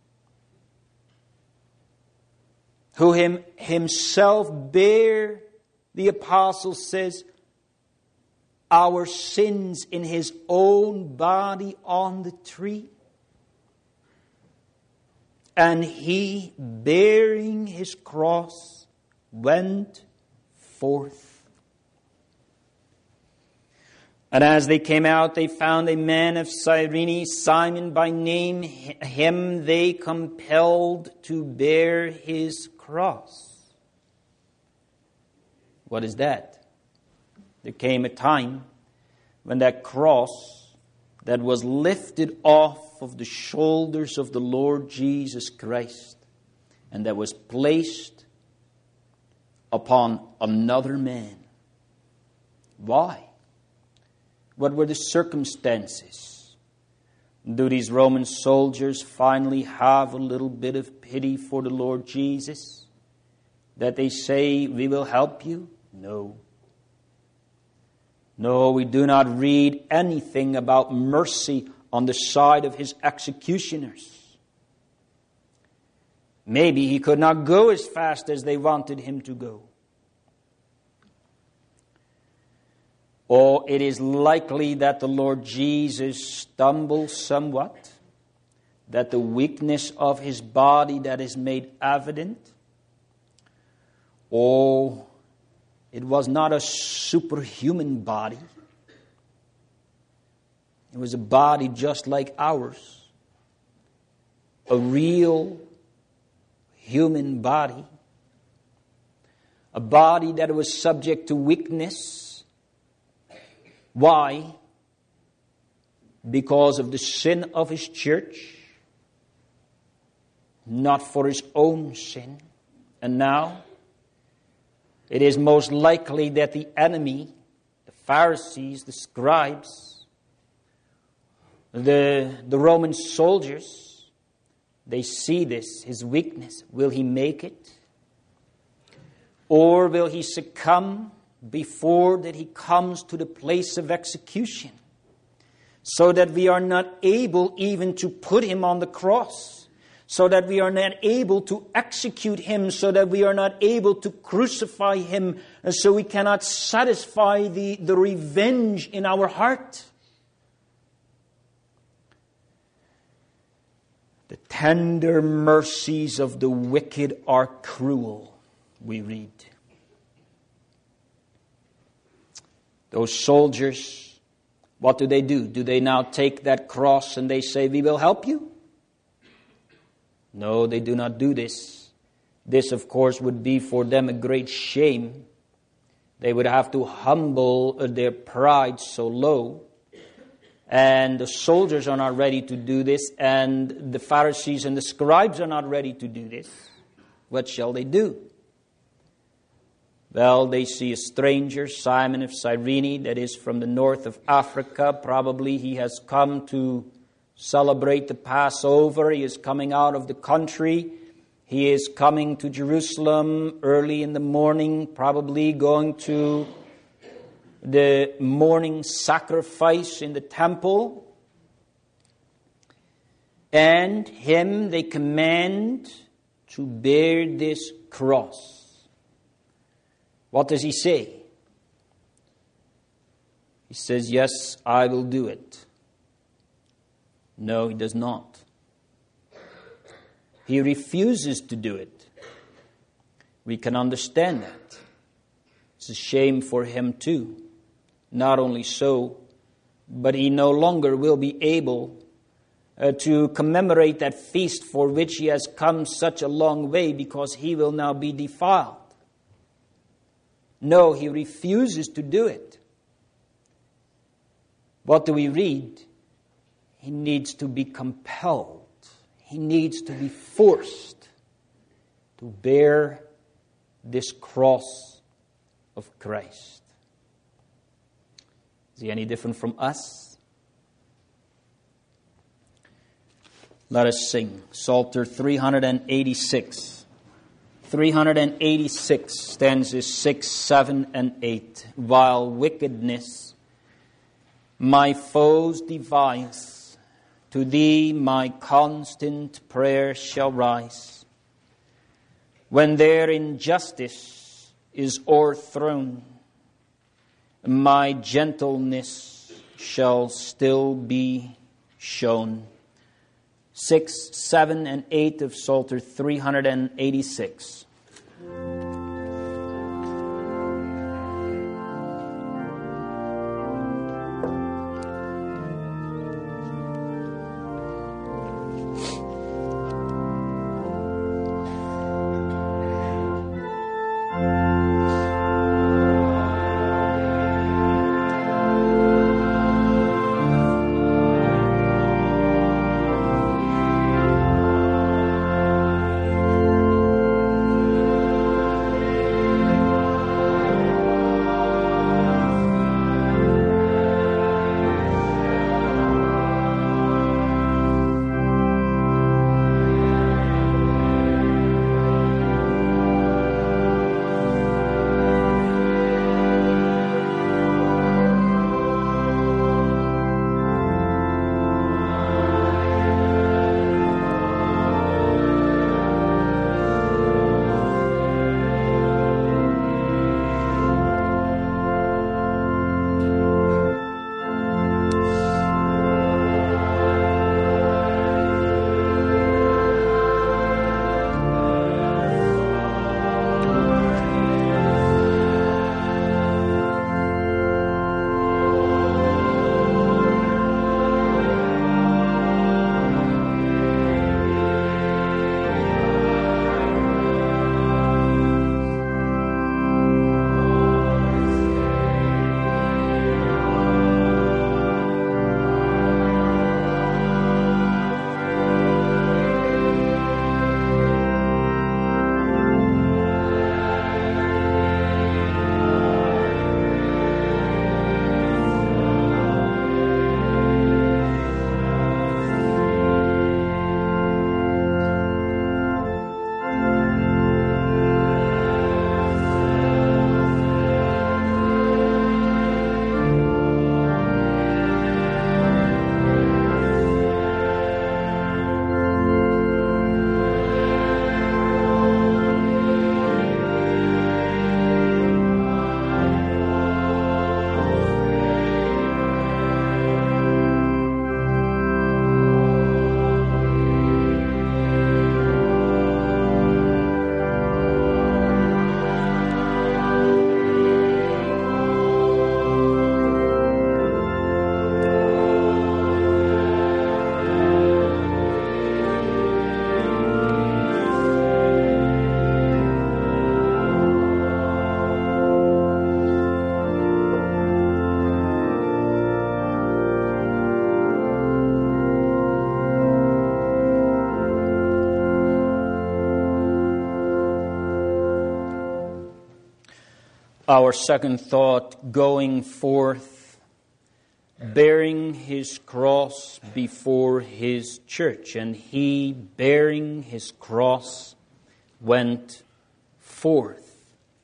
Who him himself bare, the apostle says, our sins in his own body on the tree. And he, bearing his cross, went forth. And as they came out, they found a man of Cyrene, Simon by name. Him they compelled to bear his cross. What is that? There came a time when that cross that was lifted off of the shoulders of the Lord Jesus Christ and that was placed upon another man. Why? What were the circumstances? Do these Roman soldiers finally have a little bit of pity for the Lord Jesus? That they say, we will help you? No. No, we do not read anything about mercy on the side of his executioners. Maybe he could not go as fast as they wanted him to go. Or it is likely that the Lord Jesus stumbled somewhat, that the weakness of his body that is made evident. Or it was not a superhuman body. It was a body just like ours. A real human body. A body that was subject to weakness. Why? Because of the sin of his church, not for his own sin. And now, it is most likely that the enemy, the Pharisees, the scribes, the, the Roman soldiers, they see this, his weakness. Will he make it? Or will he succumb before that he comes to the place of execution, so that we are not able even to put him on the cross, so that we are not able to execute him, so that we are not able to crucify him, and so we cannot satisfy the, the revenge in our heart. The tender mercies of the wicked are cruel, we read. Those soldiers, what do they do? Do they now take that cross and they say, we will help you? No, they do not do this. This, of course, would be for them a great shame. They would have to humble their pride so low. And the soldiers are not ready to do this, and the Pharisees and the scribes are not ready to do this. What shall they do? Well, they see a stranger, Simon of Cyrene, that is from the north of Africa. Probably he has come to celebrate the Passover. He is coming out of the country. He is coming to Jerusalem early in the morning, probably going to the morning sacrifice in the temple. And him they command to bear this cross. What does he say? He says, yes, I will do it. No, he does not. He refuses to do it. We can understand that. It's a shame for him too. Not only so, but he no longer will be able uh, to commemorate that feast for which he has come such a long way, because he will now be defiled. No, he refuses to do it. What do we read? He needs to be compelled. He needs to be forced to bear this cross of Christ. Is he any different from us? Let us sing Psalter three eighty-six. three eighty-six, stanzas six, seven, and eight. While wickedness my foes devise, to thee my constant prayer shall rise. When their injustice is o'erthrown, my gentleness shall still be shown. Six, seven, and eight of Psalter three eighty-six. Our second thought, going forth, bearing his cross before his church. And he, bearing his cross, went forth.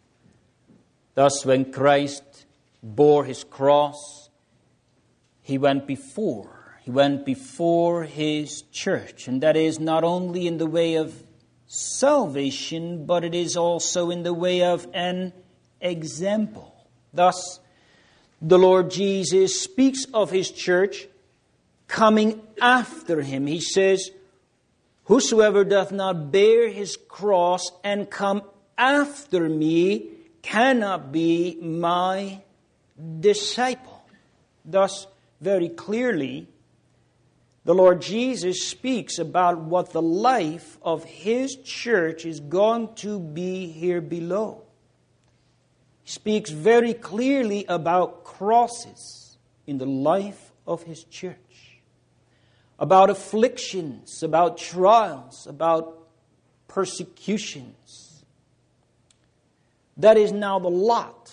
Thus, when Christ bore his cross, he went before. He went before his church. And that is not only in the way of salvation, but it is also in the way of an example. Thus, the Lord Jesus speaks of his church coming after him. He says, whosoever doth not bear his cross and come after me cannot be my disciple. Thus, very clearly, the Lord Jesus speaks about what the life of his church is going to be here below. He speaks very clearly about crosses in the life of his church, about afflictions, about trials, about persecutions. That is now the lot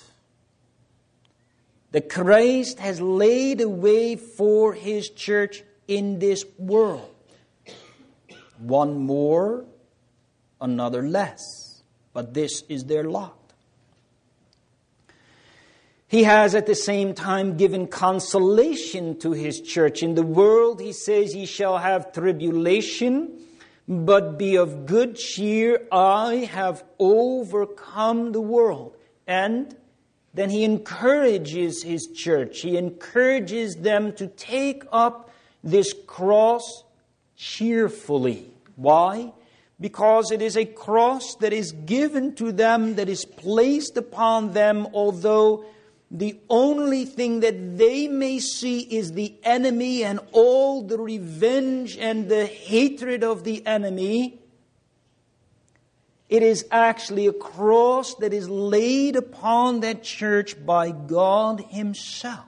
that Christ has laid away for his church in this world. One more, another less. But this is their lot. He has at the same time given consolation to his church. In the world, he says, ye shall have tribulation, but be of good cheer. I have overcome the world. And then he encourages his church. He encourages them to take up this cross cheerfully. Why? Because it is a cross that is given to them, that is placed upon them, although the only thing that they may see is the enemy and all the revenge and the hatred of the enemy. It is actually a cross that is laid upon that church by God himself.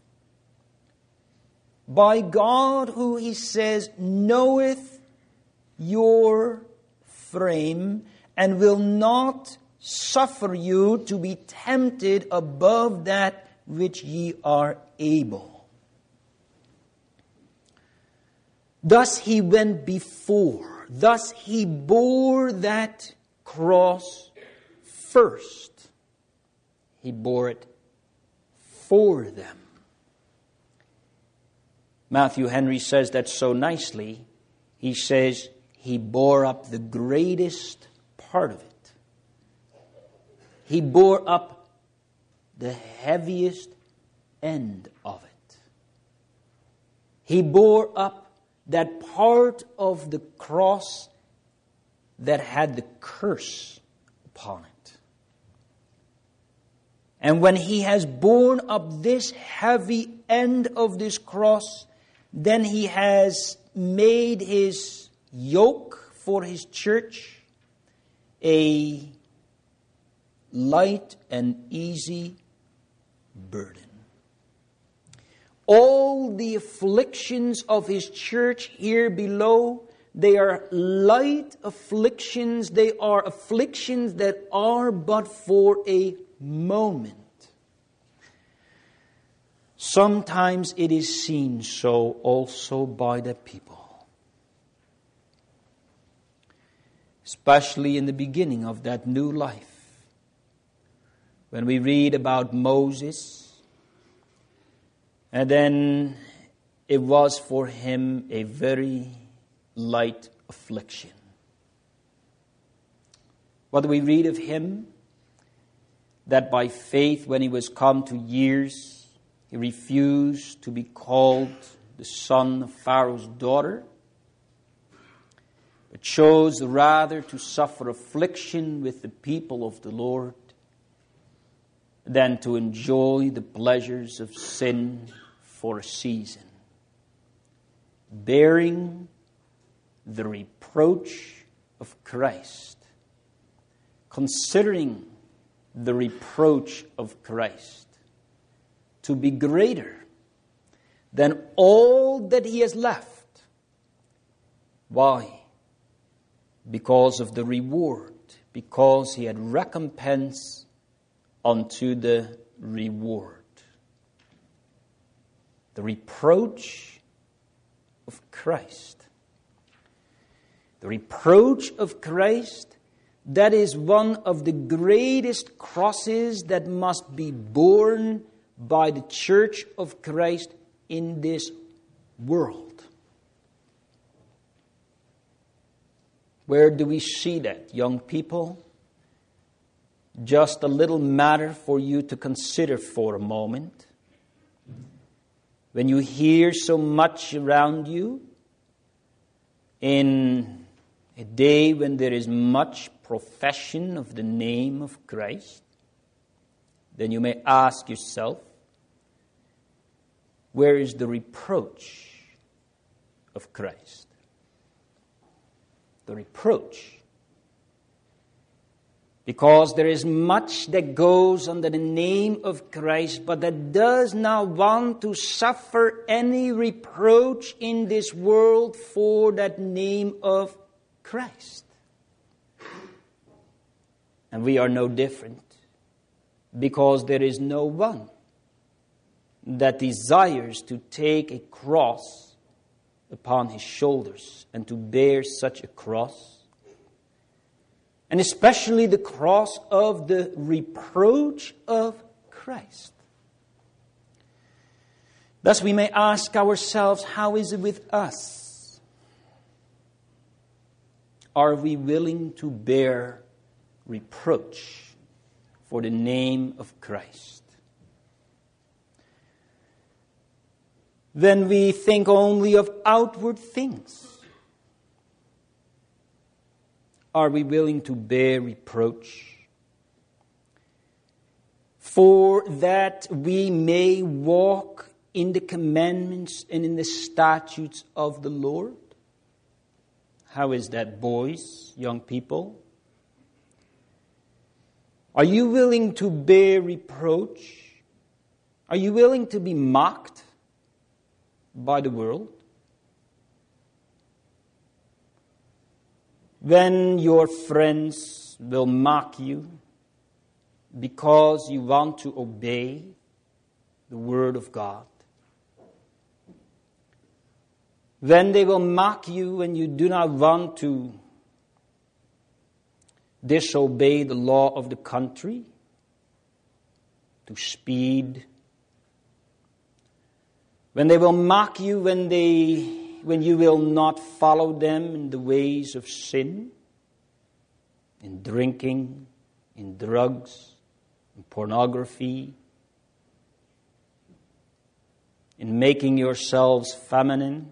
By God who, he says, knoweth your frame and will not suffer you to be tempted above that which ye are able. Thus he went before. Thus he bore that cross first. He bore it for them. Matthew Henry says that so nicely. He says he bore up the greatest part of it. He bore up the heaviest end of it. He bore up that part of the cross that had the curse upon it. And when he has borne up this heavy end of this cross, then he has made his yoke for his church a light and easy burden. All the afflictions of his church here below, they are light afflictions. They are afflictions that are but for a moment. Sometimes it is seen so also by the people. Especially in the beginning of that new life. When we read about Moses, and then it was for him a very light affliction. What do we read of him? That by faith, when he was come to years, he refused to be called the son of Pharaoh's daughter, but chose rather to suffer affliction with the people of the Lord than to enjoy the pleasures of sin for a season, bearing the reproach of Christ, considering the reproach of Christ to be greater than all that he has left. Why? Because of the reward, because he had recompense unto the reward. The reproach of Christ. The reproach of Christ, that is one of the greatest crosses that must be borne by the church of Christ in this world. Where do we see that, young people? Just a little matter for you to consider for a moment. When you hear so much around you, in a day when there is much profession of the name of Christ, then you may ask yourself, where is the reproach of Christ? The reproach. Because there is much that goes under the name of Christ, but that does not want to suffer any reproach in this world for that name of Christ. And we are no different, because there is no one that desires to take a cross upon his shoulders and to bear such a cross. And especially the cross of the reproach of Christ. Thus we may ask ourselves, how is it with us? Are we willing to bear reproach for the name of Christ? Then we think only of outward things. Are we willing to bear reproach for that we may walk in the commandments and in the statutes of the Lord? How is that, boys, young people? Are you willing to bear reproach? Are you willing to be mocked by the world? When your friends will mock you because you want to obey the Word of God. When they will mock you when you do not want to disobey the law of the country, to speed. When they will mock you when they when you will not follow them in the ways of sin, in drinking, in drugs, in pornography, in making yourselves feminine,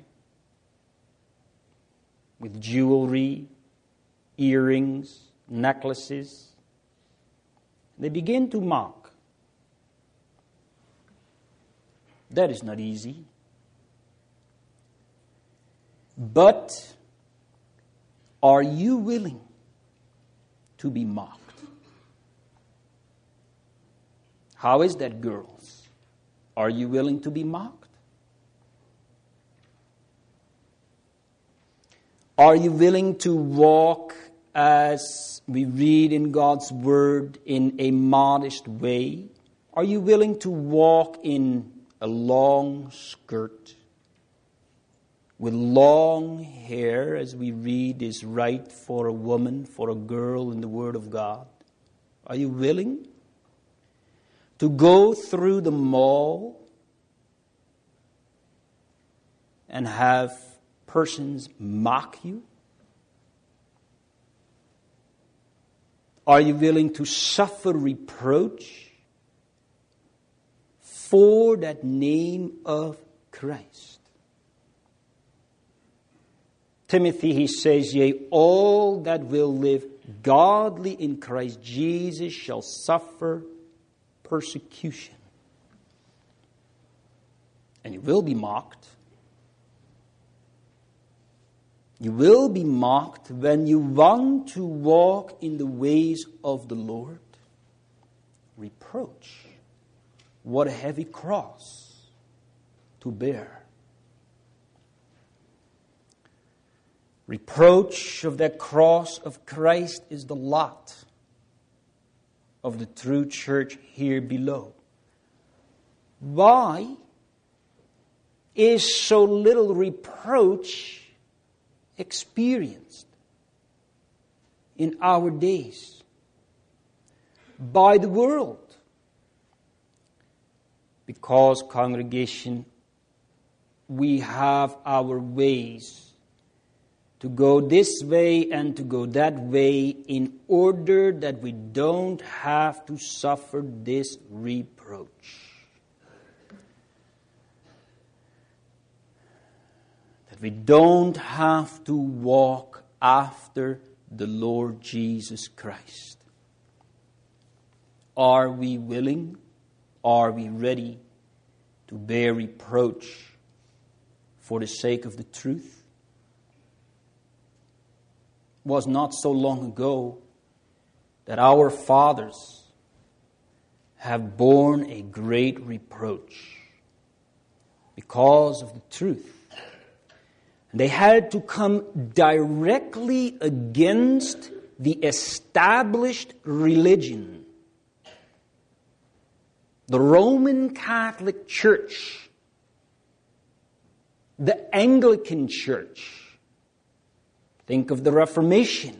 with jewelry, earrings, necklaces. They begin to mock. That is not easy. But are you willing to be mocked? How is that, girls? Are you willing to be mocked? Are you willing to walk, as we read in God's Word, in a modest way? Are you willing to walk in a long skirt, with long hair, as we read is right for a woman, for a girl in the Word of God? Are you willing to go through the mall and have persons mock you? Are you willing to suffer reproach for that name of Christ? Timothy, he says, yea, all that will live godly in Christ Jesus shall suffer persecution. And you will be mocked. You will be mocked when you want to walk in the ways of the Lord. Reproach. What a heavy cross to bear. Reproach of that cross of Christ is the lot of the true church here below. Why is so little reproach experienced in our days by the world? Because, congregation, we have our ways to go this way and to go that way in order that we don't have to suffer this reproach. That we don't have to walk after the Lord Jesus Christ. Are we willing? Are we ready to bear reproach for the sake of the truth? Was not so long ago that our fathers have borne a great reproach because of the truth. And they had to come directly against the established religion, the Roman Catholic Church, the Anglican Church. Think of the Reformation.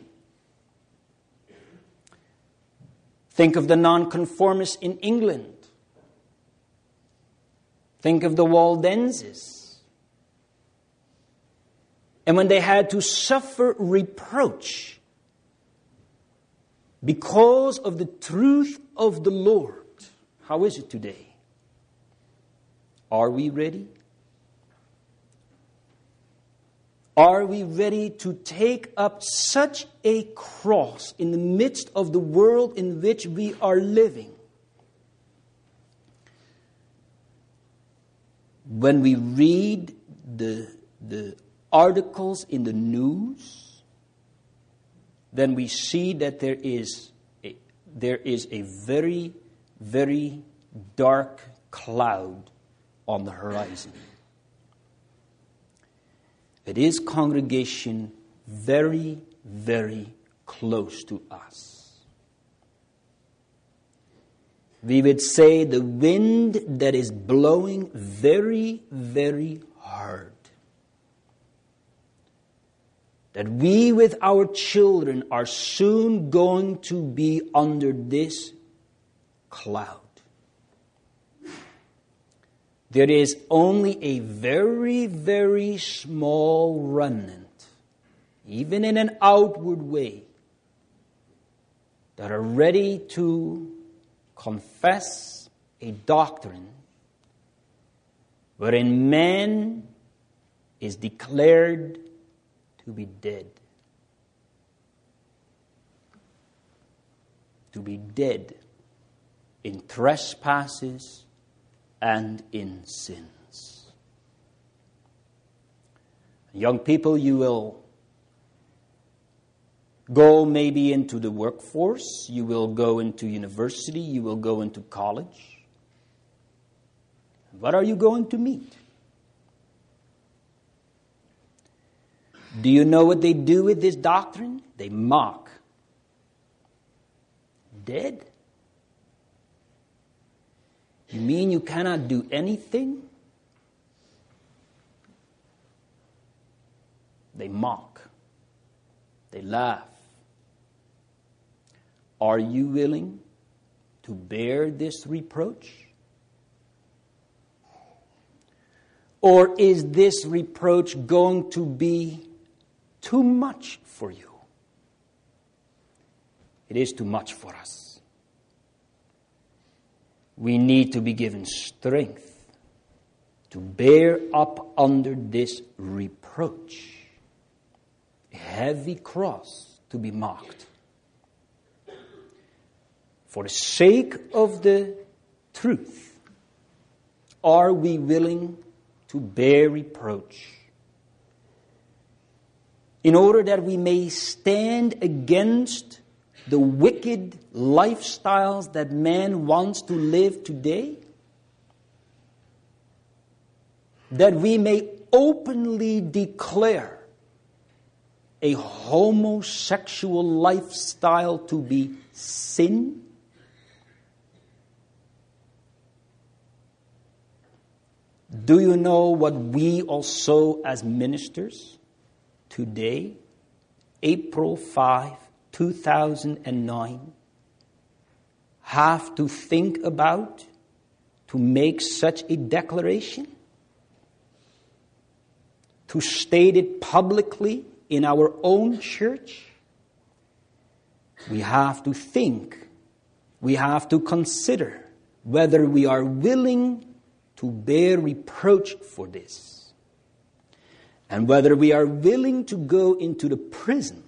Think of the nonconformists in England. Think of the Waldenses. And when they had to suffer reproach because of the truth of the Lord, how is it today? Are we ready? Are we ready to take up such a cross in the midst of the world in which we are living? When we read the, the articles in the news, then we see that there is a, there is a very, very dark cloud on the horizon. It is, congregation, very, very close to us. We would say the wind that is blowing very, very hard. That we with our children are soon going to be under this cloud. There is only a very, very small remnant, even in an outward way, that are ready to confess a doctrine wherein man is declared to be dead. To be dead in trespasses and in sins. Young people, you will go maybe into the workforce, you will go into university, you will go into college. What are you going to meet? Do you know what they do with this doctrine? They mock. Dead? You mean you cannot do anything? They mock. They laugh. Are you willing to bear this reproach? Or is this reproach going to be too much for you? It is too much for us. We need to be given strength to bear up under this reproach. A heavy cross to be mocked. For the sake of the truth, are we willing to bear reproach? In order that we may stand against the wicked lifestyles that man wants to live today, that we may openly declare a homosexual lifestyle to be sin? Do you know what we also as ministers today, April fifth, two thousand nine, have to think about to make such a declaration? To state it publicly in our own church? We have to think, we have to consider whether we are willing to bear reproach for this, and whether we are willing to go into the prison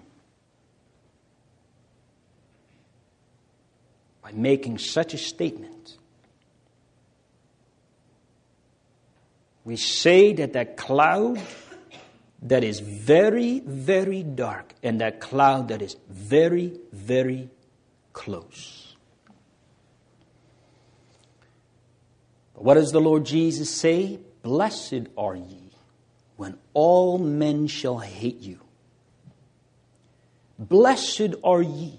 by making such a statement. We say that that cloud that is very, very dark, and that cloud that is very, very close. But what does the Lord Jesus say? Blessed are ye when all men shall hate you. Blessed are ye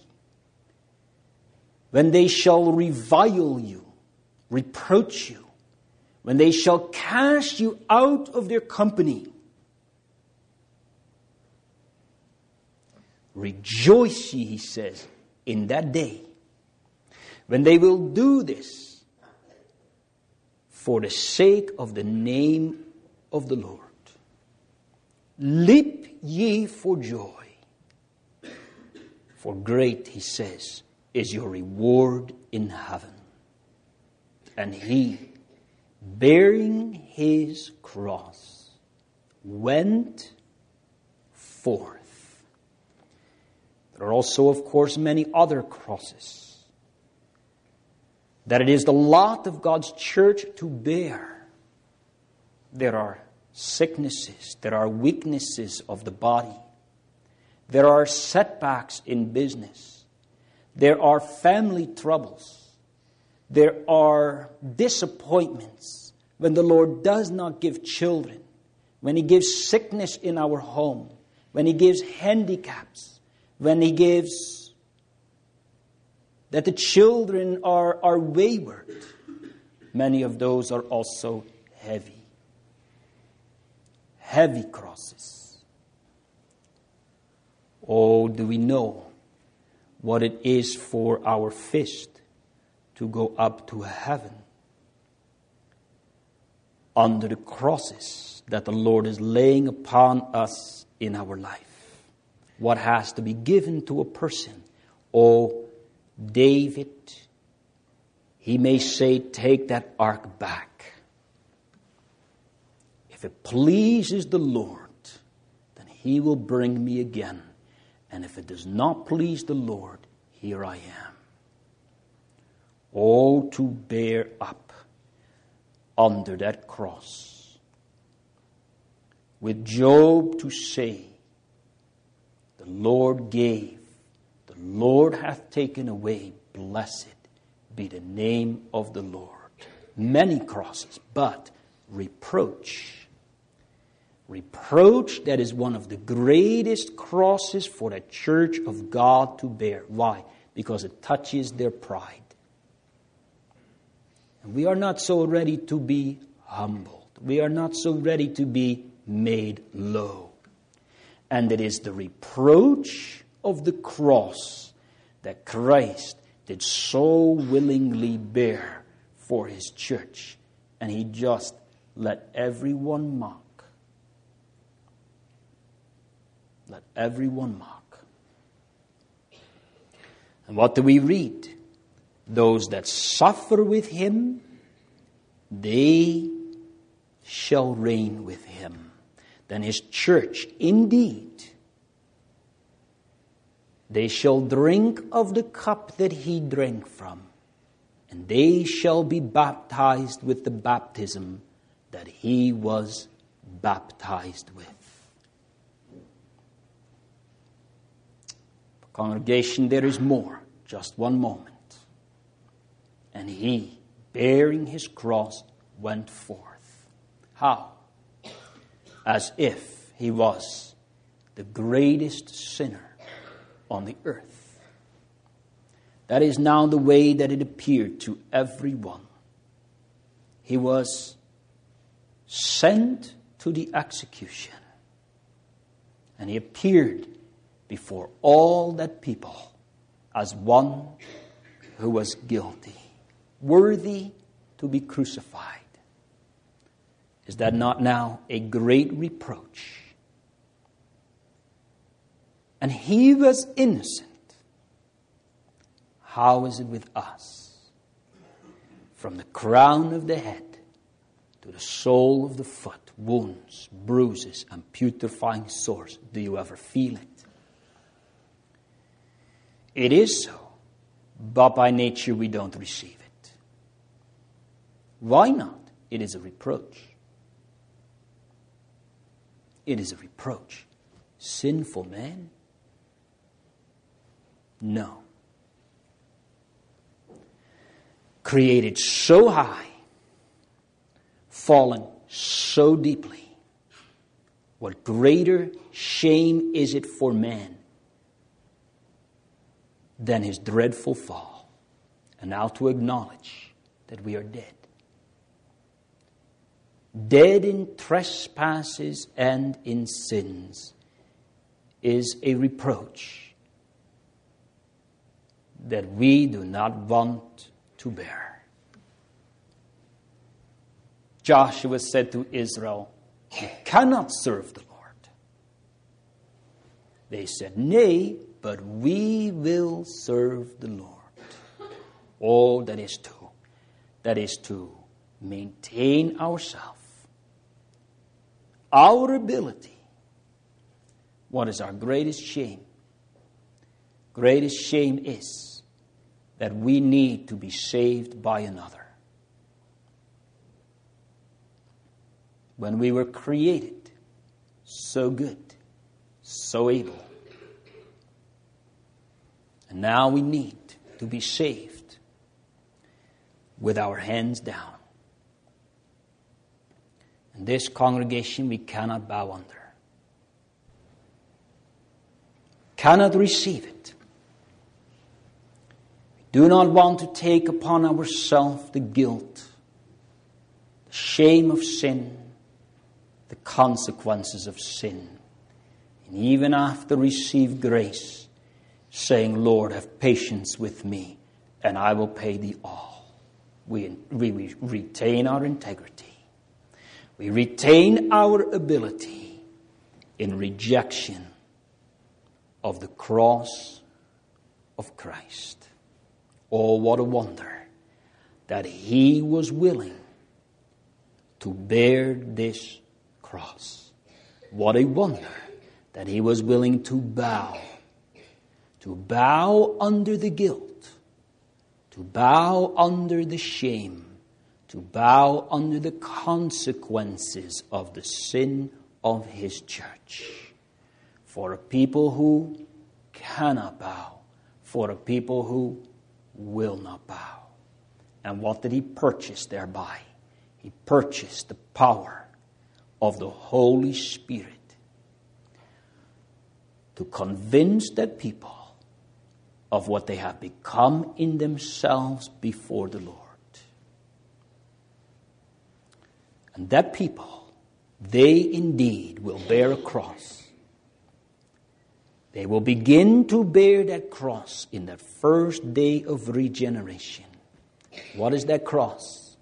when they shall revile you, reproach you, when they shall cast you out of their company. Rejoice ye, he says, in that day, when they will do this for the sake of the name of the Lord. Leap ye for joy, for great, he says, is your reward in heaven. And he, bearing his cross, went forth. There are also, of course, many other crosses that it is the lot of God's church to bear. There are sicknesses, there are weaknesses of the body, there are setbacks in business, there are family troubles, there are disappointments when the Lord does not give children, when He gives sickness in our home, when He gives handicaps, when He gives that the children are, are wayward. Many of those are also heavy. Heavy crosses. Oh, do we know what it is for our fist to go up to heaven under the crosses that the Lord is laying upon us in our life? What has to be given to a person? Oh, David, he may say, take that ark back. If it pleases the Lord, then He will bring me again. And if it does not please the Lord, here I am. Oh, to bear up under that cross. With Job to say, the Lord gave, the Lord hath taken away, blessed be the name of the Lord. Many crosses, but reproach. Reproach, that is one of the greatest crosses for the church of God to bear. Why? Because it touches their pride. And we are not so ready to be humbled. We are not so ready to be made low. And it is the reproach of the cross that Christ did so willingly bear for His church. And He just let everyone mock. Let everyone mock. And what do we read? Those that suffer with Him, they shall reign with Him. Then His church, indeed, they shall drink of the cup that He drank from, and they shall be baptized with the baptism that He was baptized with. Congregation, there is more. Just one moment. And He, bearing His cross, went forth. How? As if He was the greatest sinner on the earth. That is now the way that it appeared to everyone. He was sent to the execution. And He appeared before all that people as one who was guilty, worthy to be crucified. Is that not now a great reproach? And He was innocent. How is it with us? From the crown of the head to the sole of the foot, wounds, bruises, and putrefying sores. Do you ever feel it? It is so, but by nature we don't receive it. Why not? It is a reproach. It is a reproach. Sinful man? No. created so high, fallen so deeply, what greater shame is it for man than his dreadful fall, and now to acknowledge that we are dead. Dead in trespasses and in sins is a reproach that we do not want to bear. Joshua said to Israel, "You cannot serve the Lord." They said, "Nay, but we will serve the Lord." Oh, that is to, that is to maintain ourselves, our ability. What is our greatest shame? Greatest shame is that we need to be saved by another. When we were created so good, so able, and now we need to be saved with our hands down. In this congregation we cannot bow under, cannot receive it. We do not want to take upon ourselves the guilt, the shame of sin, the consequences of sin. And even after receive grace, saying, "Lord, have patience with me, and I will pay thee all." We, we, we retain our integrity. We retain our ability in rejection of the cross of Christ. Oh, what a wonder that He was willing to bear this cross. What a wonder that He was willing to bow, to bow under the guilt, to bow under the shame, to bow under the consequences of the sin of His church. For a people who cannot bow, for a people who will not bow. And what did He purchase thereby? He purchased the power of the Holy Spirit to convince that people of what they have become in themselves before the Lord. And that people, they indeed will bear a cross. They will begin to bear that cross in that first day of regeneration. What is that cross?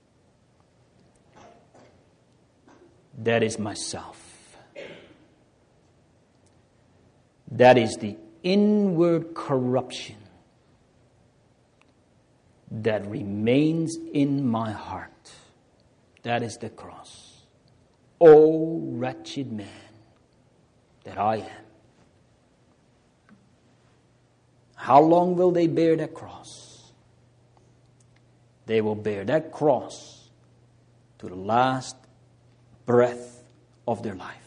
That is myself. That is the inward corruption that remains in my heart. That is the cross. Oh, wretched man that I am. How long will they bear that cross? They will bear that cross to the last breath of their life.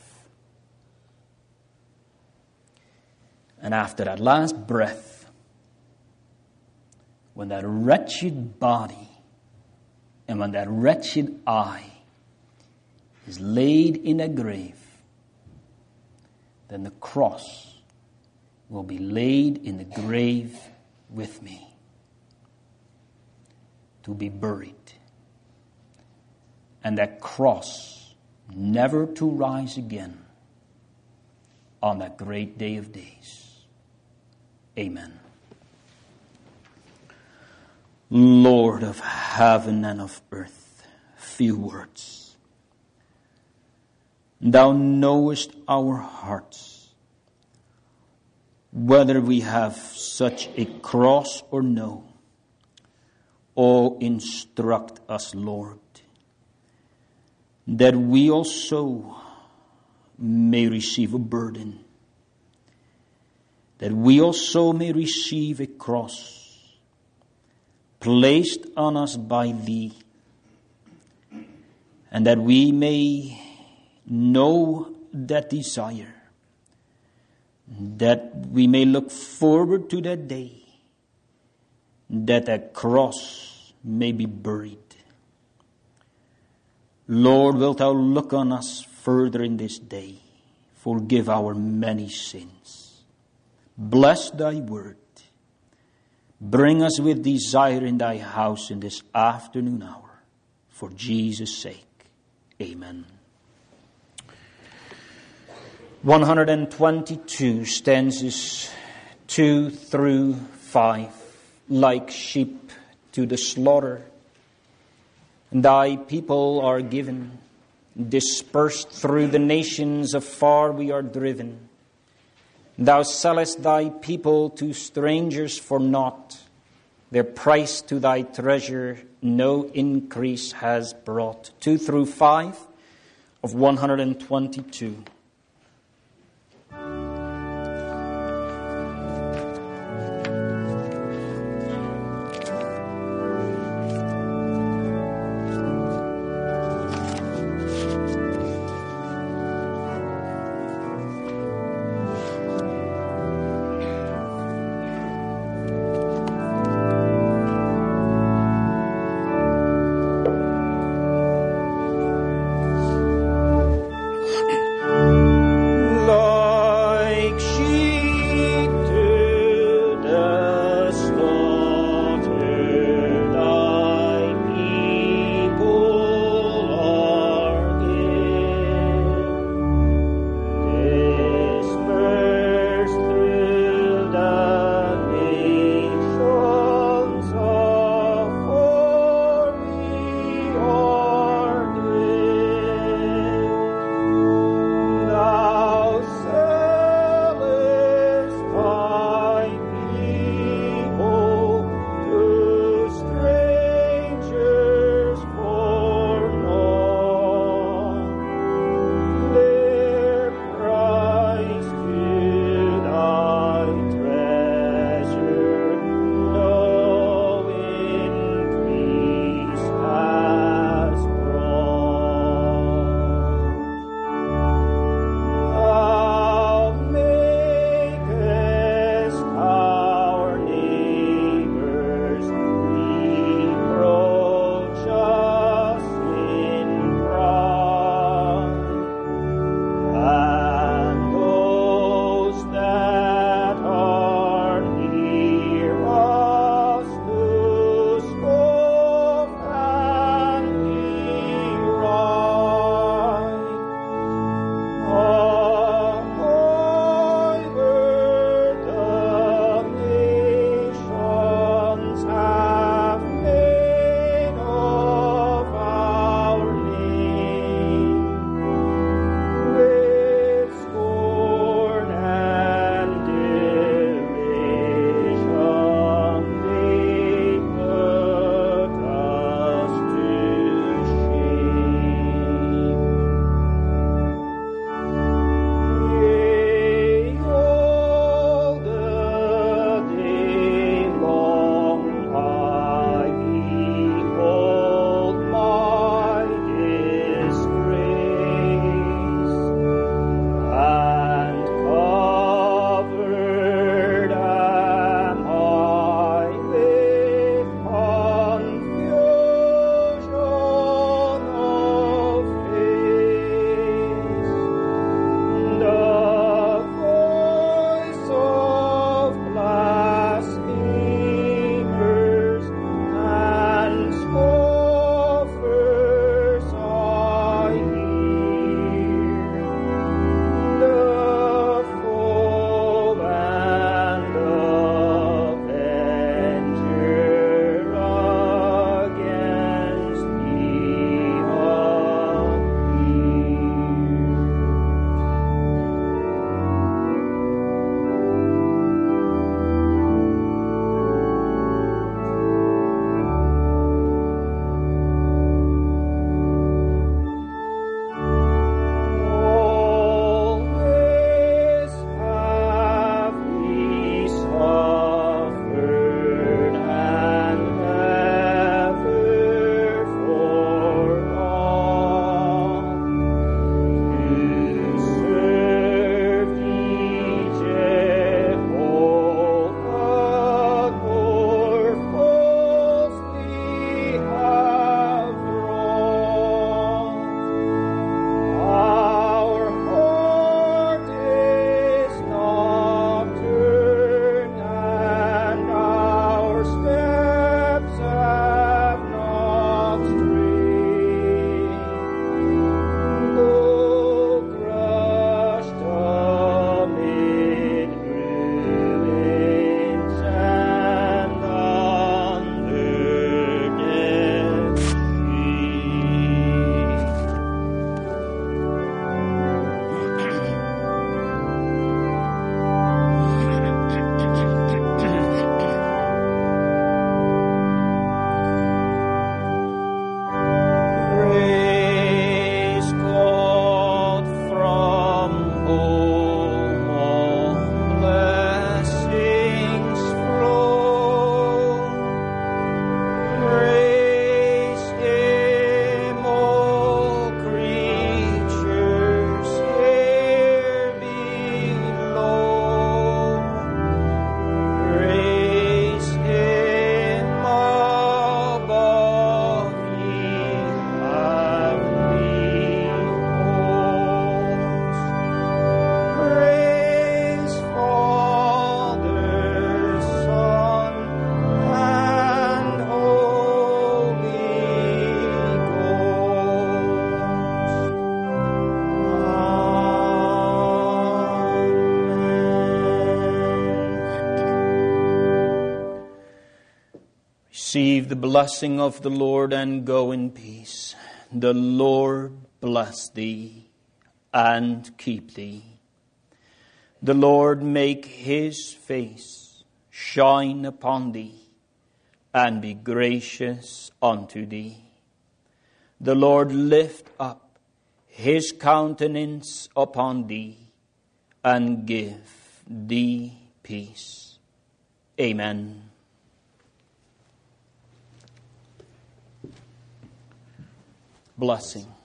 And after that last breath, when that wretched body and when that wretched eye is laid in a grave, then the cross will be laid in the grave with me to be buried. And that cross never to rise again on that great day of days. Amen. Lord of heaven and of earth, few words. Thou knowest our hearts, whether we have such a cross or no. Oh, instruct us, Lord, that we also may receive a burden, that we also may receive a cross placed on us by Thee, and that we may know that desire, that we may look forward to that day, that that cross may be buried. Lord, wilt thou look on us further in this day, forgive our many sins. Bless thy word. Bring us with desire in thy house in this afternoon hour. For Jesus' sake, amen. one hundred twenty-two, stanzas two through five. Like sheep to the slaughter, thy people are given, dispersed through the nations afar we are driven. Thou sellest thy people to strangers for naught, their price to thy treasure no increase has brought. Two through five of one hundred twenty-two. Receive the blessing of the Lord and go in peace. The Lord bless thee and keep thee. The Lord make his face shine upon thee and be gracious unto thee. The Lord lift up his countenance upon thee and give thee peace. Amen. Blessing.